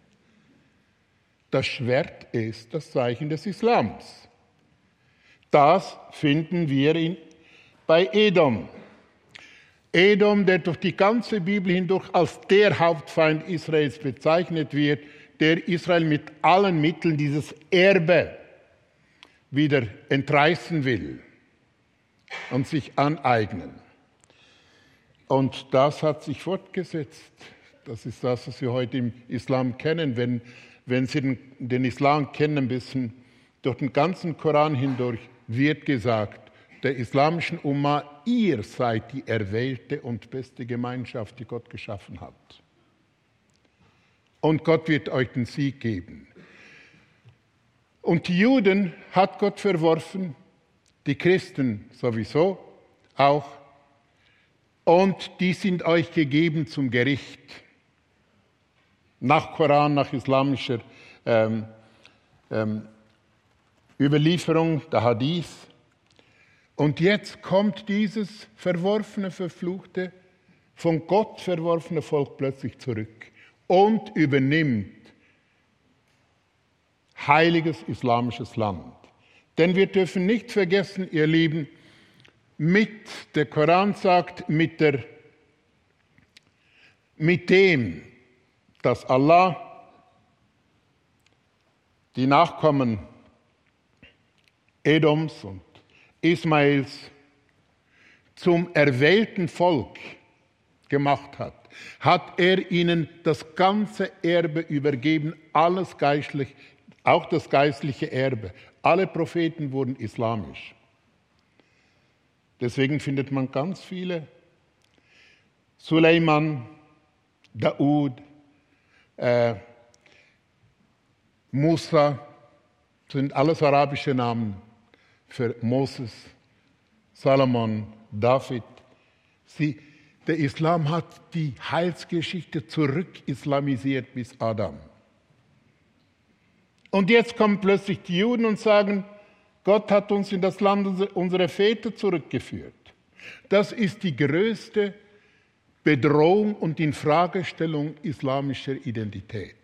Das Schwert ist das Zeichen des Islams. Das finden wir in, bei Edom. Edom, der durch die ganze Bibel hindurch als der Hauptfeind Israels bezeichnet wird, der Israel mit allen Mitteln dieses Erbe wieder entreißen will und sich aneignen. Und das hat sich fortgesetzt. Das ist das, was wir heute im Islam kennen. Wenn, wenn Sie den, den Islam kennen ein bisschen, durch den ganzen Koran hindurch wird gesagt, der islamischen Umma, ihr seid die erwählte und beste Gemeinschaft, die Gott geschaffen hat. Und Gott wird euch den Sieg geben. Und die Juden hat Gott verworfen, die Christen sowieso auch. Und die sind euch gegeben zum Gericht. Nach Koran, nach islamischer ähm, ähm, Überlieferung, der Hadith. Und jetzt kommt dieses verworfene, verfluchte, von Gott verworfene Volk plötzlich zurück und übernimmt heiliges islamisches Land. Denn wir dürfen nicht vergessen, ihr Lieben, mit, der Koran sagt, mit, der, mit dem, dass Allah die Nachkommen Edoms und Ismaels zum erwählten Volk gemacht hat, hat er ihnen das ganze Erbe übergeben, alles geistlich, auch das geistliche Erbe. Alle Propheten wurden islamisch. Deswegen findet man ganz viele. Suleiman, Daud, äh, Musa, sind alles arabische Namen für Moses, Salomon, David. Sie, der Islam hat die Heilsgeschichte zurückislamisiert bis Adam. Und jetzt kommen plötzlich die Juden und sagen, Gott hat uns in das Land unserer Väter zurückgeführt. Das ist die größte Bedrohung und Infragestellung islamischer Identität.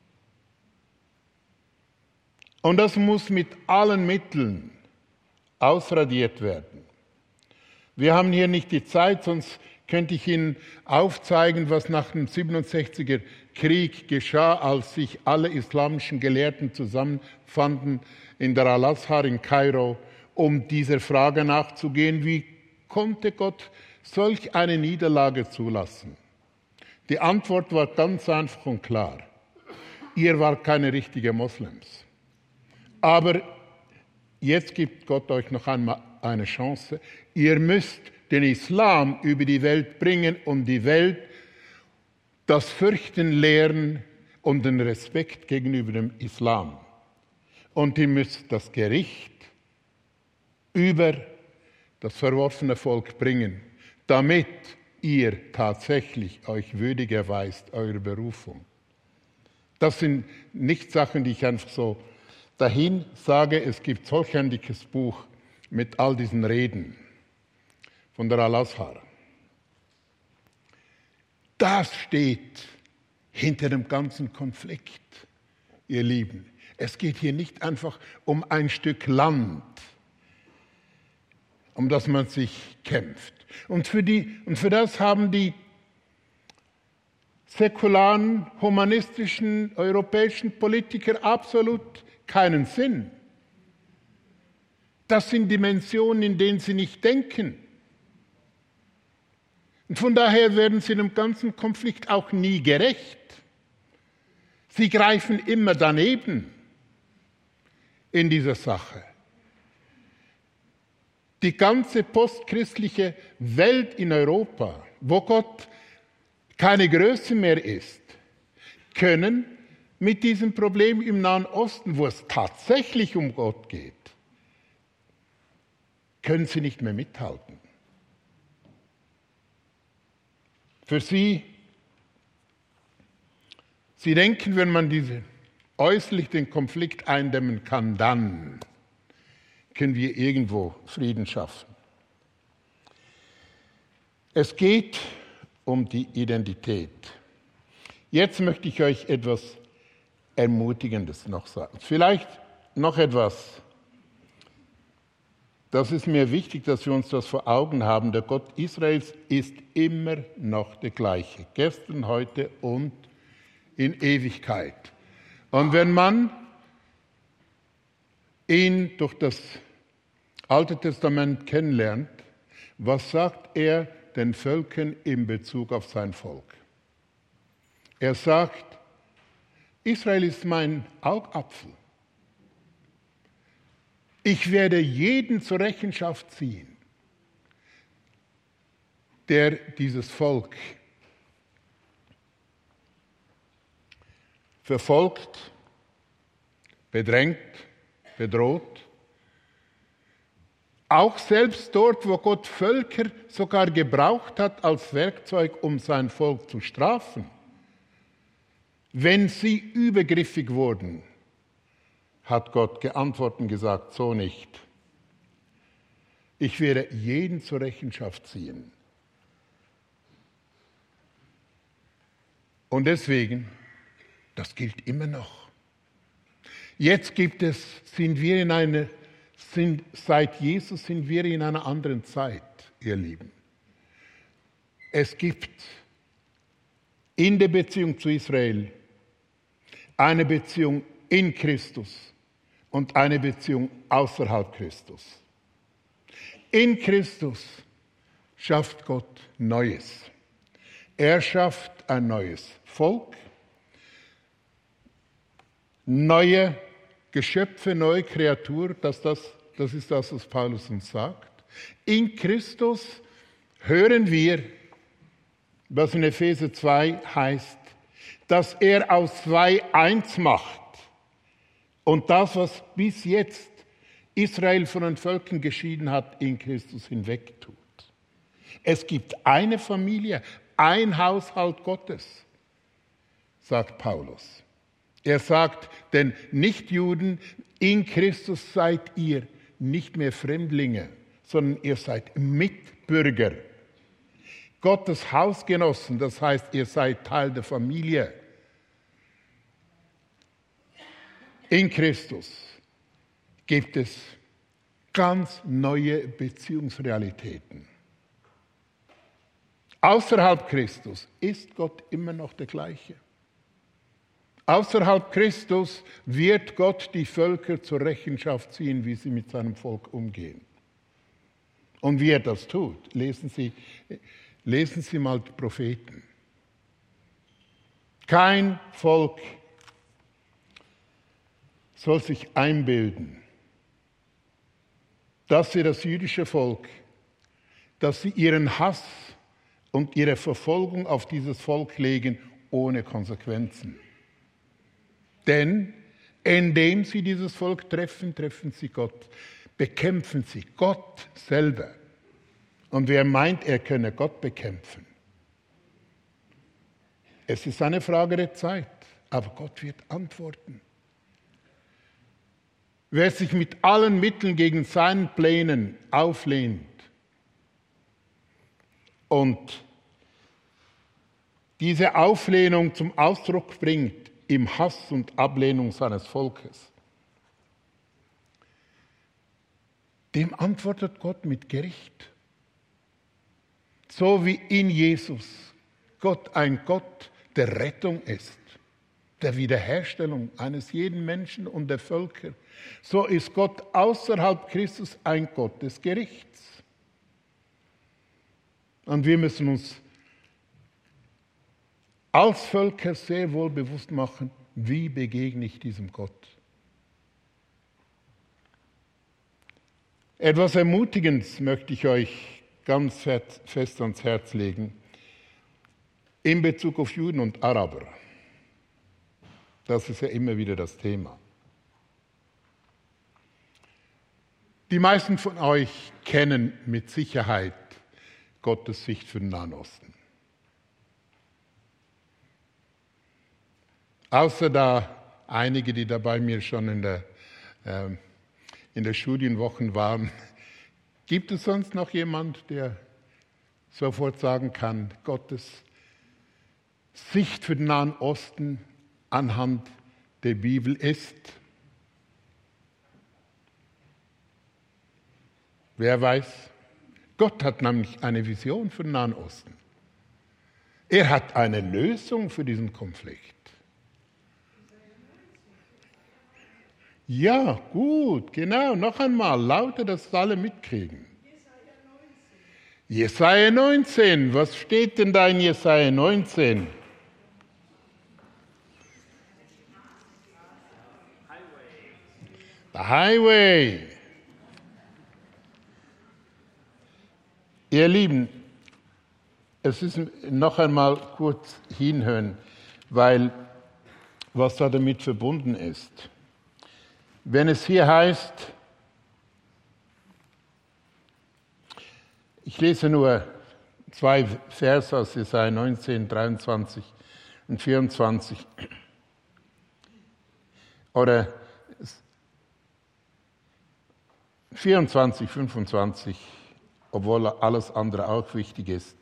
Und das muss mit allen Mitteln ausradiert werden. Wir haben hier nicht die Zeit, sonst könnte ich Ihnen aufzeigen, was nach dem siebenundsechziger Krieg geschah, als sich alle islamischen Gelehrten zusammenfanden in der Al-Azhar in Kairo, um dieser Frage nachzugehen, wie konnte Gott solch eine Niederlage zulassen? Die Antwort war ganz einfach und klar. Ihr wart keine richtigen Moslems. Aber jetzt gibt Gott euch noch einmal eine Chance. Ihr müsst den Islam über die Welt bringen und die Welt das Fürchten lehren und den Respekt gegenüber dem Islam. Und ihr müsst das Gericht über das verworfene Volk bringen, damit ihr tatsächlich euch würdig erweist eurer Berufung. Das sind nicht Sachen, die ich einfach so dahin sage. Es gibt solch ein dickes Buch mit all diesen Reden von der Al-Azhar. Das steht hinter dem ganzen Konflikt, ihr Lieben. Es geht hier nicht einfach um ein Stück Land, um das man sich kämpft. Und für, die, und für das haben die säkularen, humanistischen, europäischen Politiker absolut keinen Sinn. Das sind Dimensionen, in denen sie nicht denken. Und von daher werden sie dem ganzen Konflikt auch nie gerecht. Sie greifen immer daneben in dieser Sache. Die ganze postchristliche Welt in Europa, wo Gott keine Größe mehr ist, können mit diesem Problem im Nahen Osten, wo es tatsächlich um Gott geht, können sie nicht mehr mithalten. Für sie, sie denken, wenn man diese, äußerlich den Konflikt eindämmen kann, dann können wir irgendwo Frieden schaffen. Es geht um die Identität. Jetzt möchte ich euch etwas Ermutigendes noch sagen. Vielleicht noch etwas. Das ist mir wichtig, dass wir uns das vor Augen haben. Der Gott Israels ist immer noch der gleiche. Gestern, heute und in Ewigkeit. Und wenn man ihn durch das Alte Testament kennenlernt, was sagt er den Völkern in Bezug auf sein Volk? Er sagt, Israel ist mein Augapfel. Ich werde jeden zur Rechenschaft ziehen, der dieses Volk verfolgt, bedrängt, bedroht. Auch selbst dort, wo Gott Völker sogar gebraucht hat als Werkzeug, um sein Volk zu strafen. Wenn sie übergriffig wurden, hat Gott geantwortet und gesagt, so nicht. Ich werde jeden zur Rechenschaft ziehen. Und deswegen, das gilt immer noch. Jetzt gibt es, sind wir in einer, sind, seit Jesus sind wir in einer anderen Zeit, ihr Lieben. Es gibt in der Beziehung zu Israel eine Beziehung in Christus und eine Beziehung außerhalb Christus. In Christus schafft Gott Neues. Er schafft ein neues Volk, neue Geschöpfe, neue Kreatur, das, das, das ist das, was Paulus uns sagt. In Christus hören wir, was in Epheser zwei heißt, dass er aus zwei eins macht und das, was bis jetzt Israel von den Völkern geschieden hat, in Christus hinwegtut. Es gibt eine Familie, ein Haushalt Gottes, sagt Paulus. Er sagt den Nichtjuden, in Christus seid ihr nicht mehr Fremdlinge, sondern ihr seid Mitbürger. Gottes Hausgenossen, das heißt, ihr seid Teil der Familie. In Christus gibt es ganz neue Beziehungsrealitäten. Außerhalb Christus ist Gott immer noch der gleiche. Außerhalb Christus wird Gott die Völker zur Rechenschaft ziehen, wie sie mit seinem Volk umgehen. Und wie er das tut, lesen Sie, lesen Sie mal die Propheten. Kein Volk soll sich einbilden, dass sie das jüdische Volk, dass sie ihren Hass und ihre Verfolgung auf dieses Volk legen, ohne Konsequenzen. Denn indem sie dieses Volk treffen, treffen sie Gott, bekämpfen sie Gott selber. Und wer meint, er könne Gott bekämpfen, es ist eine Frage der Zeit, aber Gott wird antworten. Wer sich mit allen Mitteln gegen seinen Plänen auflehnt und diese Auflehnung zum Ausdruck bringt im Hass und Ablehnung seines Volkes, dem antwortet Gott mit Gericht. So wie in Jesus Gott ein Gott der Rettung ist, der Wiederherstellung eines jeden Menschen und der Völker, so ist Gott außerhalb Christus ein Gott des Gerichts. Und wir müssen uns als Völker sehr wohl bewusst machen, wie begegne ich diesem Gott. Etwas Ermutigendes möchte ich euch ganz fest ans Herz legen in Bezug auf Juden und Araber. Das ist ja immer wieder das Thema. Die meisten von euch kennen mit Sicherheit Gottes Sicht für den Nahen Osten. Außer da einige, die da bei mir schon in der, äh, in der Studienwochen waren, gibt es sonst noch jemand, der sofort sagen kann, Gottes Sicht für den Nahen Osten anhand der Bibel ist? Wer weiß? Gott hat nämlich eine Vision für den Nahen Osten. Er hat eine Lösung für diesen Konflikt. Ja, gut, genau. Noch einmal, lauter, dass alle mitkriegen. Jesaja neunzehn. Was steht denn da in Jesaja neunzehn? The Highway. Ihr Lieben, es ist noch einmal kurz hinhören, weil was da damit verbunden ist. Wenn es hier heißt, ich lese nur zwei Verse aus Jesaja neunzehn, dreiundzwanzig und vierundzwanzig. Oder vierundzwanzig, fünfundzwanzig, obwohl alles andere auch wichtig ist.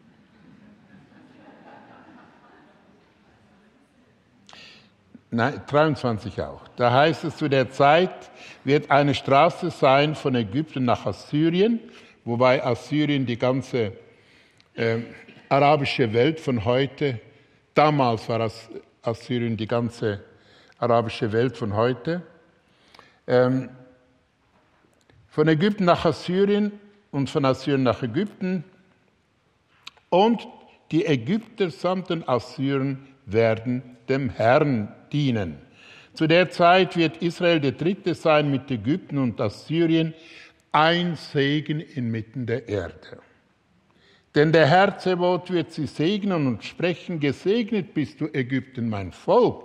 Nein, dreiundzwanzig auch. Da heißt es, zu der Zeit wird eine Straße sein von Ägypten nach Assyrien, wobei Assyrien die ganze äh, arabische Welt von heute, damals war Ass- Assyrien die ganze arabische Welt von heute, ähm, von Ägypten nach Assyrien und von Assyrien nach Ägypten, und die Ägypter samt den Assyrern werden dem Herrn dienen. Zu der Zeit wird Israel der Dritte sein mit Ägypten und Assyrien, ein Segen inmitten der Erde. Denn der Herr Zebaoth wird sie segnen und sprechen: Gesegnet bist du, Ägypten, mein Volk,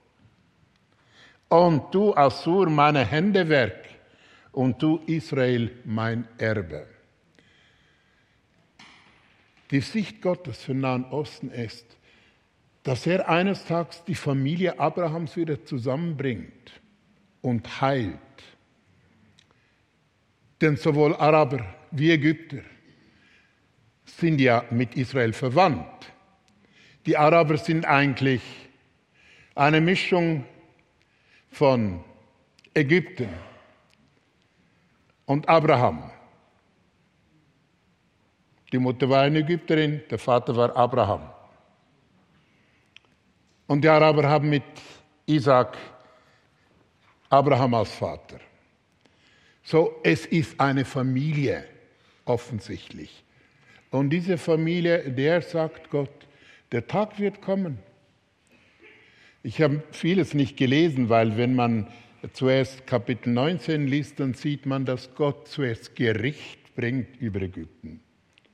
und du, Assur, meine Händewerk, und du, Israel, mein Erbe. Die Sicht Gottes für den Nahen Osten ist, dass er eines Tages die Familie Abrahams wieder zusammenbringt und heilt. Denn sowohl Araber wie Ägypter sind ja mit Israel verwandt. Die Araber sind eigentlich eine Mischung von Ägypten und Abraham. Die Mutter war eine Ägypterin, der Vater war Abraham. Und die Araber haben mit Isaac Abraham als Vater. So, es ist eine Familie, offensichtlich. Und diese Familie, der sagt Gott, der Tag wird kommen. Ich habe vieles nicht gelesen, weil wenn man zuerst Kapitel neunzehn liest, dann sieht man, dass Gott zuerst Gericht bringt über Ägypten.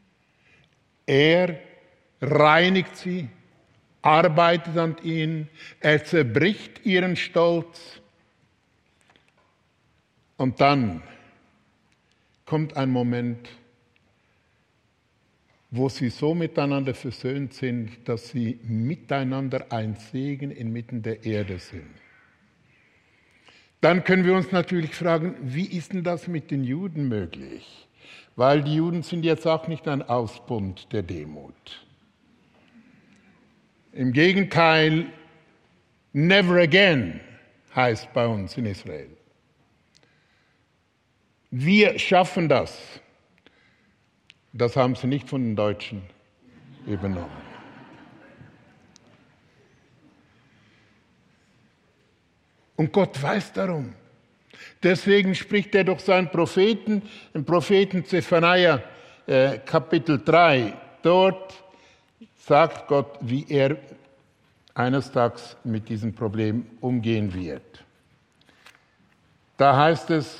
Er reinigt sie, arbeitet an ihnen, er zerbricht ihren Stolz. Und dann kommt ein Moment, wo sie so miteinander versöhnt sind, dass sie miteinander ein Segen inmitten der Erde sind. Dann können wir uns natürlich fragen, wie ist denn das mit den Juden möglich? Weil die Juden sind jetzt auch nicht ein Ausbund der Demut. Im Gegenteil, never again heißt bei uns in Israel. Wir schaffen das. Das haben sie nicht von den Deutschen übernommen. Und Gott weiß darum. Deswegen spricht er durch seinen Propheten, im Propheten Zephania, äh, Kapitel drei. Dort sagt Gott, wie er eines Tages mit diesem Problem umgehen wird. Da heißt es,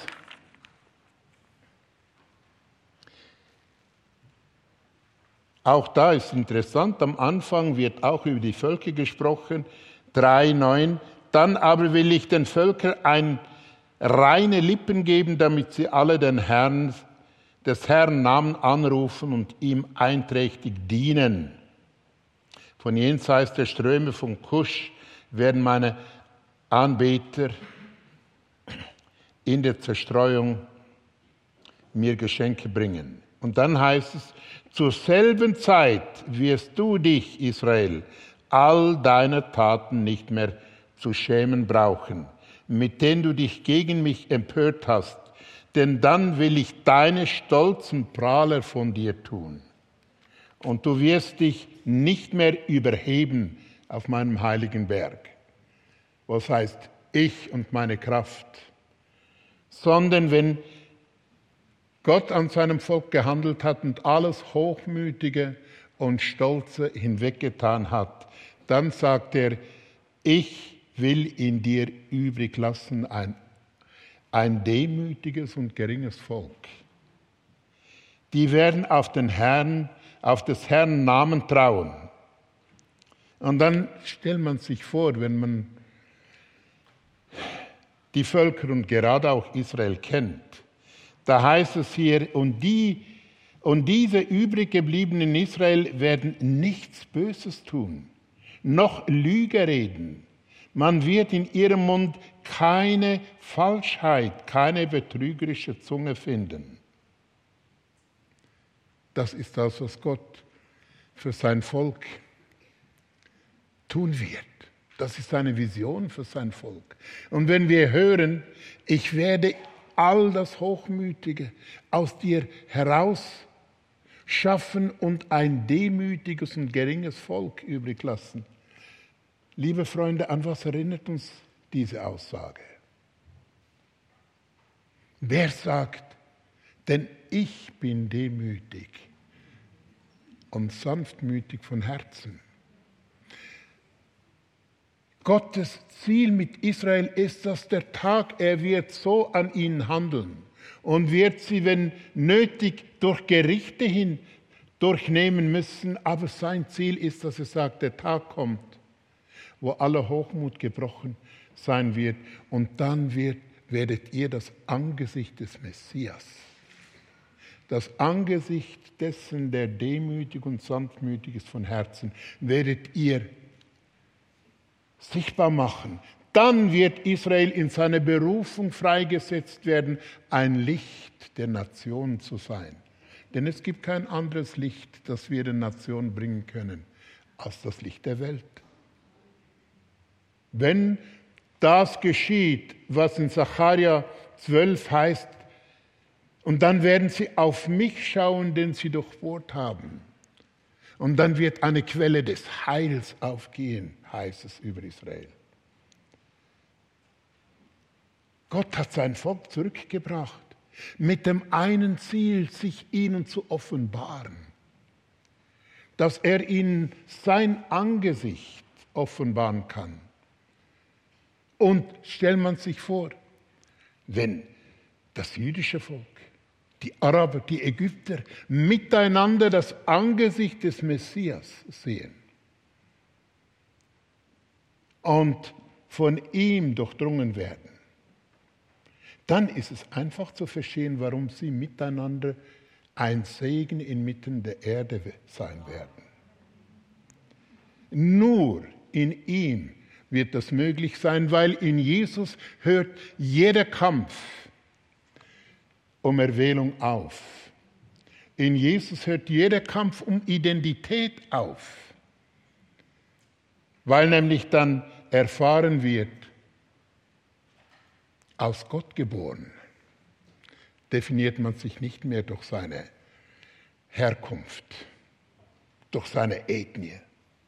auch da ist interessant, am Anfang wird auch über die Völker gesprochen, drei neun. Dann aber will ich den Völkern ein reine Lippen geben, damit sie alle den Herrn, des Herrn Namen anrufen und ihm einträchtig dienen. Von jenseits der Ströme von Kusch werden meine Anbeter in der Zerstreuung mir Geschenke bringen. Und dann heißt es, zur selben Zeit wirst du dich, Israel, all deine Taten nicht mehr zu schämen brauchen, mit denen du dich gegen mich empört hast, denn dann will ich deine stolzen Prahler von dir tun. Und du wirst dich nicht mehr überheben auf meinem heiligen Berg. Was heißt ich und meine Kraft, sondern wenn Gott an seinem Volk gehandelt hat und alles Hochmütige und Stolze hinweggetan hat, dann sagt er, ich will in dir übrig lassen ein, ein demütiges und geringes Volk. Die werden auf den Herrn, auf des Herrn Namen trauen. Und dann stellt man sich vor, wenn man die Völker und gerade auch Israel kennt, da heißt es hier, und, die, und diese übrig gebliebenen in Israel werden nichts Böses tun, noch Lüge reden. Man wird in ihrem Mund keine Falschheit, keine betrügerische Zunge finden. Das ist das, was Gott für sein Volk tun wird. Das ist seine Vision für sein Volk. Und wenn wir hören, ich werde all das Hochmütige aus dir heraus schaffen und ein demütiges und geringes Volk übrig lassen. Liebe Freunde, an was erinnert uns diese Aussage? Wer sagt, denn ich bin demütig und sanftmütig von Herzen? Gottes Ziel mit Israel ist, dass der Tag, er wird so an ihnen handeln und wird sie, wenn nötig, durch Gerichte hin durchnehmen müssen. Aber sein Ziel ist, dass er sagt, der Tag kommt, wo aller Hochmut gebrochen sein wird. Und dann wird, werdet ihr das Angesicht des Messias, das Angesicht dessen, der demütig und sanftmütig ist von Herzen, werdet ihr sichtbar machen. Dann wird Israel in seiner Berufung freigesetzt werden, ein Licht der Nation zu sein. Denn es gibt kein anderes Licht, das wir den Nationen bringen können, als das Licht der Welt. Wenn das geschieht, was in Sacharja zwölf heißt, und dann werden sie auf mich schauen, den sie durchbohrt haben. Und dann wird eine Quelle des Heils aufgehen, heißt es über Israel. Gott hat sein Volk zurückgebracht, mit dem einen Ziel, sich ihnen zu offenbaren. Dass er ihnen sein Angesicht offenbaren kann. Und stellt man sich vor, wenn das jüdische Volk, die Araber, die Ägypter miteinander das Angesicht des Messias sehen und von ihm durchdrungen werden, dann ist es einfach zu verstehen, warum sie miteinander ein Segen inmitten der Erde sein werden. Nur in ihm wird das möglich sein, weil in Jesus hört jeder Kampf um Erwählung auf. In Jesus hört jeder Kampf um Identität auf, weil nämlich dann erfahren wird, aus Gott geboren, definiert man sich nicht mehr durch seine Herkunft, durch seine Ethnie.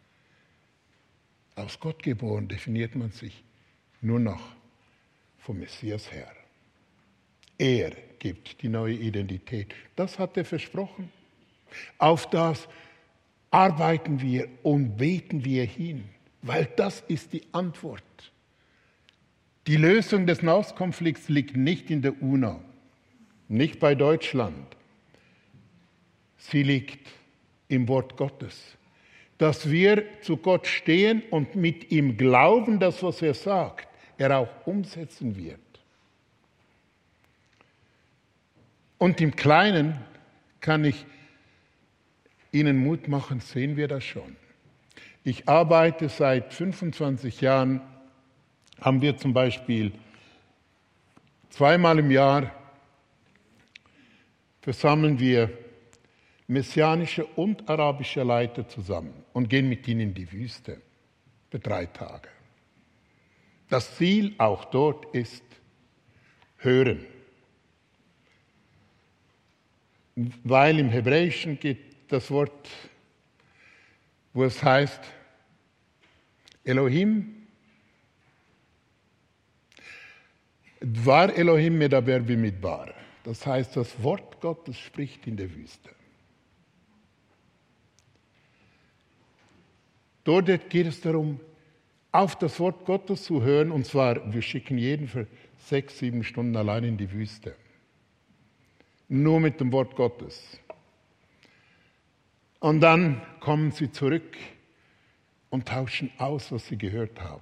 Aus Gott geboren definiert man sich nur noch vom Messias her. Er gibt die neue Identität. Das hat er versprochen. Auf das arbeiten wir und beten wir hin, weil das ist die Antwort. Die Lösung des Nahostkonflikts liegt nicht in der UNO, nicht bei Deutschland. Sie liegt im Wort Gottes. Dass wir zu Gott stehen und mit ihm glauben, dass was er sagt, er auch umsetzen wird. Und im Kleinen kann ich Ihnen Mut machen, sehen wir das schon. Ich arbeite seit fünfundzwanzig Jahren, haben wir zum Beispiel zweimal im Jahr versammeln wir messianische und arabische Leiter zusammen und gehen mit ihnen in die Wüste für drei Tage. Das Ziel auch dort ist hören. Weil im Hebräischen gibt das Wort, wo es heißt, Elohim Dvar Elohim medaber bimidbar. Das heißt, das Wort Gottes spricht in der Wüste. Dort geht es darum, auf das Wort Gottes zu hören. Und zwar, wir schicken jeden für sechs, sieben Stunden allein in die Wüste. Nur mit dem Wort Gottes. Und dann kommen sie zurück und tauschen aus, was sie gehört haben.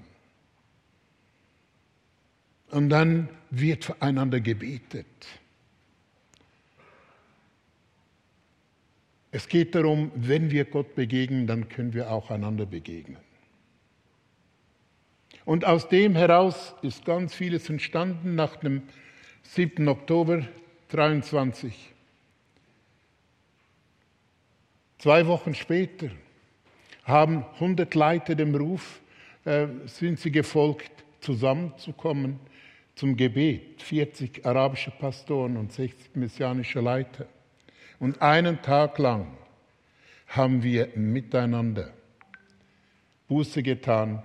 Und dann wird füreinander gebetet. Es geht darum, wenn wir Gott begegnen, dann können wir auch einander begegnen. Und aus dem heraus ist ganz vieles entstanden nach dem siebten Oktober dreiundzwanzig. Zwei Wochen später haben hundert Leiter dem Ruf, äh, sind sie gefolgt, zusammenzukommen zum Gebet. vierzig arabische Pastoren und sechzig messianische Leiter. Und einen Tag lang haben wir miteinander Buße getan.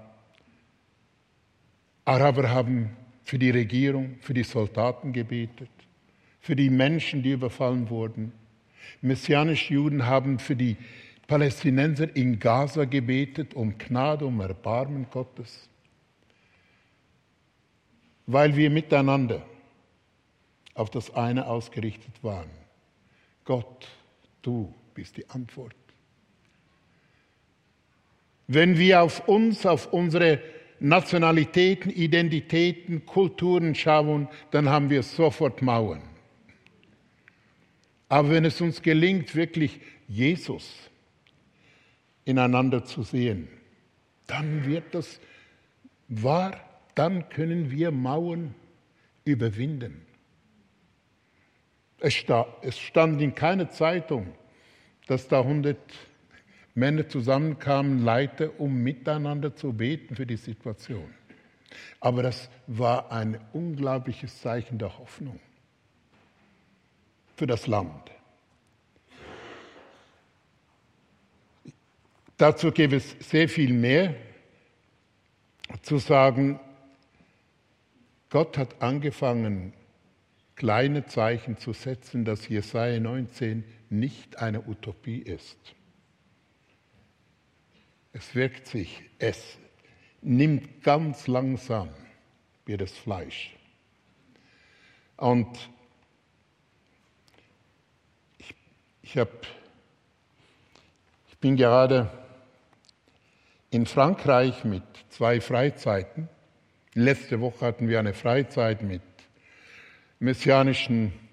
Araber haben für die Regierung, für die Soldaten gebetet, für die Menschen, die überfallen wurden. Messianische Juden haben für die Palästinenser in Gaza gebetet, um Gnade, um Erbarmen Gottes. Weil wir miteinander auf das eine ausgerichtet waren. Gott, du bist die Antwort. Wenn wir auf uns, auf unsere Nationalitäten, Identitäten, Kulturen schauen, dann haben wir sofort Mauern. Aber wenn es uns gelingt, wirklich Jesus ineinander zu sehen, dann wird das wahr, dann können wir Mauern überwinden. Es stand in keiner Zeitung, dass da hundert Männer zusammenkamen, Leiter, um miteinander zu beten für die Situation. Aber das war ein unglaubliches Zeichen der Hoffnung für das Land. Dazu gäbe es sehr viel mehr zu sagen. Gott hat angefangen, kleine Zeichen zu setzen, dass Jesaja neunzehn nicht eine Utopie ist. Es wirkt sich, es nimmt ganz langsam wie das Fleisch. Und ich, ich, hab, ich bin gerade in Frankreich mit zwei Freizeiten. Letzte Woche hatten wir eine Freizeit mit messianischen,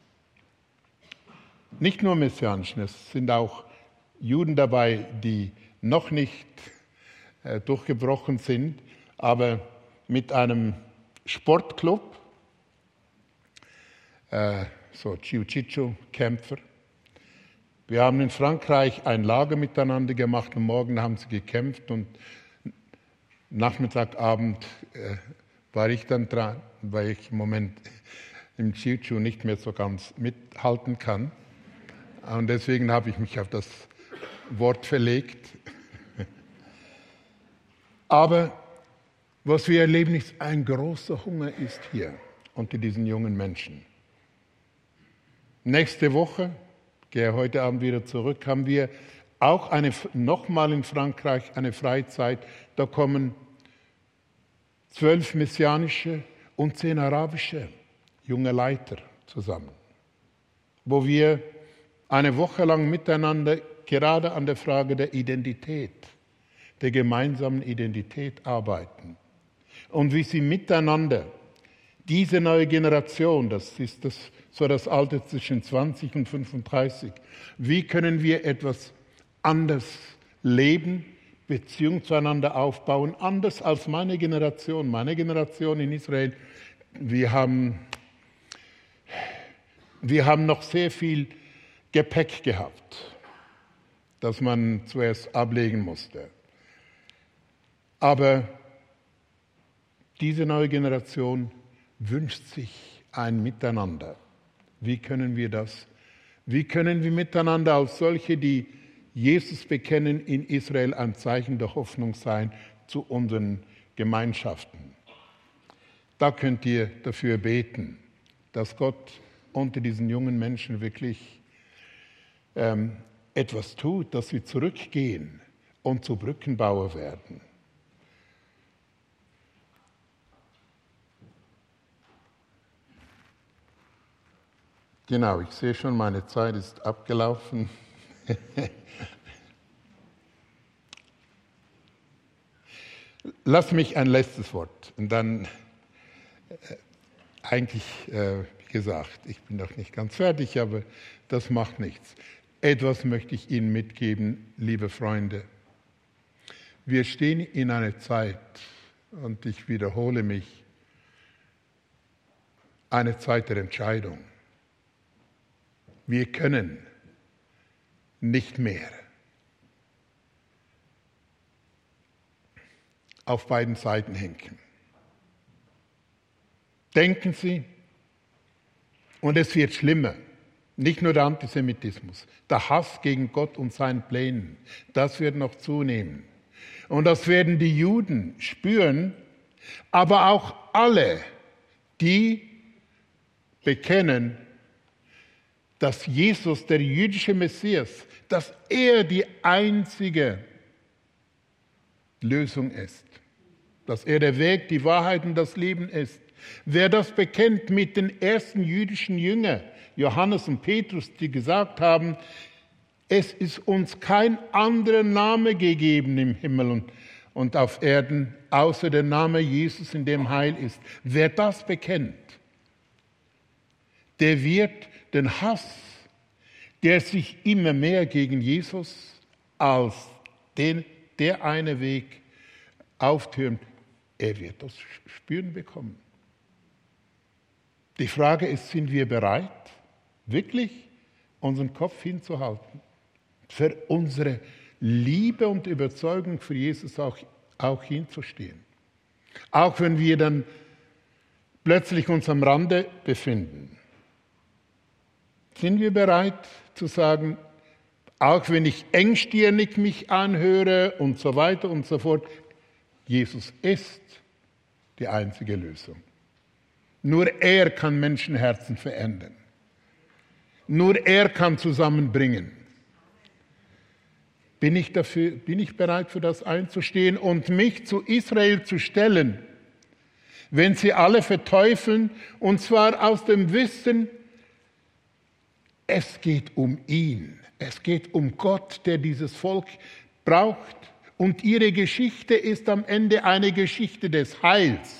nicht nur messianischen, es sind auch Juden dabei, die noch nicht äh, durchgebrochen sind, aber mit einem Sportclub, äh, so Jiu-Jitsu-Kämpfer. Wir haben in Frankreich ein Lager miteinander gemacht und morgen haben sie gekämpft und Nachmittag, Abend äh, war ich dann dran, weil ich im Moment im Jiu-Jitsu nicht mehr so ganz mithalten kann. Und deswegen habe ich mich auf das Wort verlegt. Aber was wir erleben, ist ein großer Hunger ist hier unter diesen jungen Menschen. Nächste Woche, ich gehe heute Abend wieder zurück, haben wir auch eine, nochmal in Frankreich eine Freizeit. Da kommen zwölf messianische und zehn arabische junge Leiter zusammen, wo wir eine Woche lang miteinander gerade an der Frage der Identität, der gemeinsamen Identität arbeiten und wie sie miteinander diese neue Generation, das ist das, so das Alter zwischen zwanzig und fünfunddreißig, wie können wir etwas anders leben, Beziehung zueinander aufbauen, anders als meine Generation. Meine Generation in Israel, wir haben, wir haben noch sehr viel Gepäck gehabt, das man zuerst ablegen musste. Aber diese neue Generation wünscht sich ein Miteinander. Wie können wir das? Wie können wir miteinander als solche, die Jesus bekennen, in Israel ein Zeichen der Hoffnung sein zu unseren Gemeinschaften? Da könnt ihr dafür beten, dass Gott unter diesen jungen Menschen wirklich ähm, etwas tut, dass sie zurückgehen und zu Brückenbauer werden. Genau, ich sehe schon, meine Zeit ist abgelaufen. Lass mich ein letztes Wort und dann äh, eigentlich, äh, wie gesagt, ich bin noch nicht ganz fertig, aber das macht nichts. Etwas möchte ich Ihnen mitgeben, liebe Freunde. Wir stehen in einer Zeit, und ich wiederhole mich, eine Zeit der Entscheidung. Wir können nicht mehr auf beiden Seiten hängen. Denken Sie, und es wird schlimmer, nicht nur der Antisemitismus, der Hass gegen Gott und seinen Plänen, das wird noch zunehmen. Und das werden die Juden spüren, aber auch alle, die bekennen, dass Jesus, der jüdische Messias, dass er die einzige Lösung ist, dass er der Weg, die Wahrheit und das Leben ist. Wer das bekennt mit den ersten jüdischen Jüngern, Johannes und Petrus, die gesagt haben, es ist uns kein anderer Name gegeben im Himmel und, und auf Erden, außer der Name Jesus, in dem Heil ist. Wer das bekennt, der wird den Hass, der sich immer mehr gegen Jesus als den, der eine Weg auftürmt, er wird das spüren bekommen. Die Frage ist, sind wir bereit, wirklich unseren Kopf hinzuhalten, für unsere Liebe und Überzeugung für Jesus auch, auch hinzustehen? Auch wenn wir dann plötzlich uns am Rande befinden. Sind wir bereit zu sagen, auch wenn ich engstirnig mich anhöre und so weiter und so fort, Jesus ist die einzige Lösung. Nur er kann Menschenherzen verändern. Nur er kann zusammenbringen. Bin ich dafür, bin ich bereit, für das einzustehen und mich zu Israel zu stellen, wenn sie alle verteufeln, und zwar aus dem Wissen, es geht um ihn. Es geht um Gott, der dieses Volk braucht. Und ihre Geschichte ist am Ende eine Geschichte des Heils.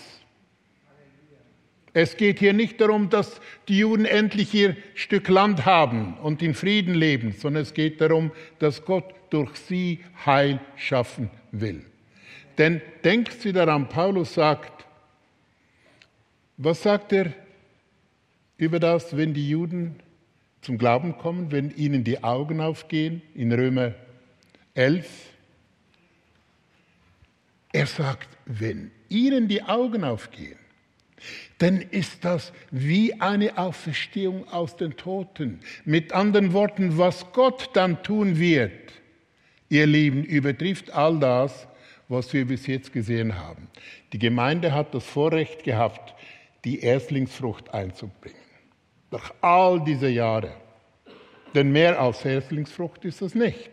Es geht hier nicht darum, dass die Juden endlich ihr Stück Land haben und in Frieden leben, sondern es geht darum, dass Gott durch sie Heil schaffen will. Denn denkt Sie daran, Paulus sagt, was sagt er über das, wenn die Juden zum Glauben kommen, wenn ihnen die Augen aufgehen, in Römer elf. Er sagt, wenn ihnen die Augen aufgehen, dann ist das wie eine Auferstehung aus den Toten. Mit anderen Worten, was Gott dann tun wird, ihr Lieben, übertrifft all das, was wir bis jetzt gesehen haben. Die Gemeinde hat das Vorrecht gehabt, die Erstlingsfrucht einzubringen. Nach all diese Jahre. Denn mehr als Erstlingsfrucht ist es nicht.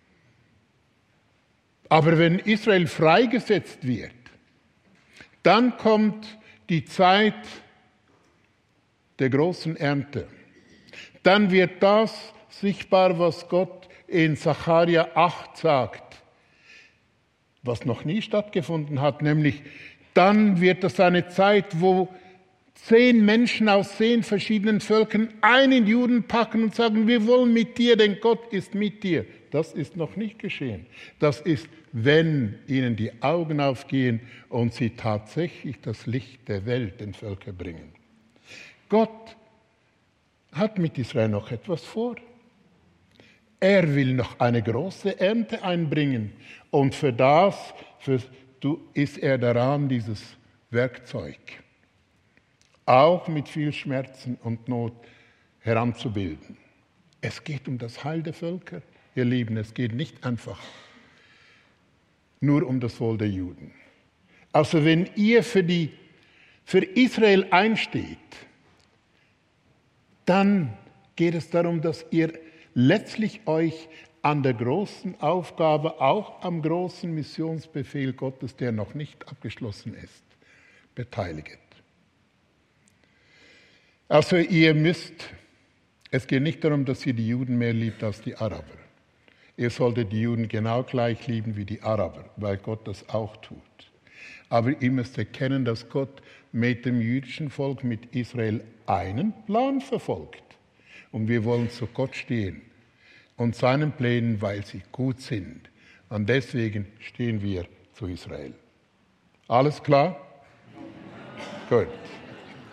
Aber wenn Israel freigesetzt wird, dann kommt die Zeit der großen Ernte. Dann wird das sichtbar, was Gott in Sacharja acht sagt, was noch nie stattgefunden hat, nämlich dann wird es eine Zeit, wo zehn Menschen aus zehn verschiedenen Völkern einen Juden packen und sagen, wir wollen mit dir, denn Gott ist mit dir. Das ist noch nicht geschehen. Das ist, wenn ihnen die Augen aufgehen und sie tatsächlich das Licht der Welt den Völkern bringen. Gott hat mit Israel noch etwas vor. Er will noch eine große Ernte einbringen. Und für das für, du, ist er daran, dieses Werkzeug auch mit viel Schmerzen und Not heranzubilden. Es geht um das Heil der Völker, ihr Lieben. Es geht nicht einfach nur um das Wohl der Juden. Also wenn ihr für die für Israel einsteht, dann geht es darum, dass ihr letztlich euch an der großen Aufgabe, auch am großen Missionsbefehl Gottes, der noch nicht abgeschlossen ist, beteiligt. Also ihr müsst, es geht nicht darum, dass ihr die Juden mehr liebt als die Araber. Ihr solltet die Juden genau gleich lieben wie die Araber, weil Gott das auch tut. Aber ihr müsst erkennen, dass Gott mit dem jüdischen Volk, mit Israel, einen Plan verfolgt. Und wir wollen zu Gott stehen und seinen Plänen, weil sie gut sind. Und deswegen stehen wir zu Israel. Alles klar? Gut.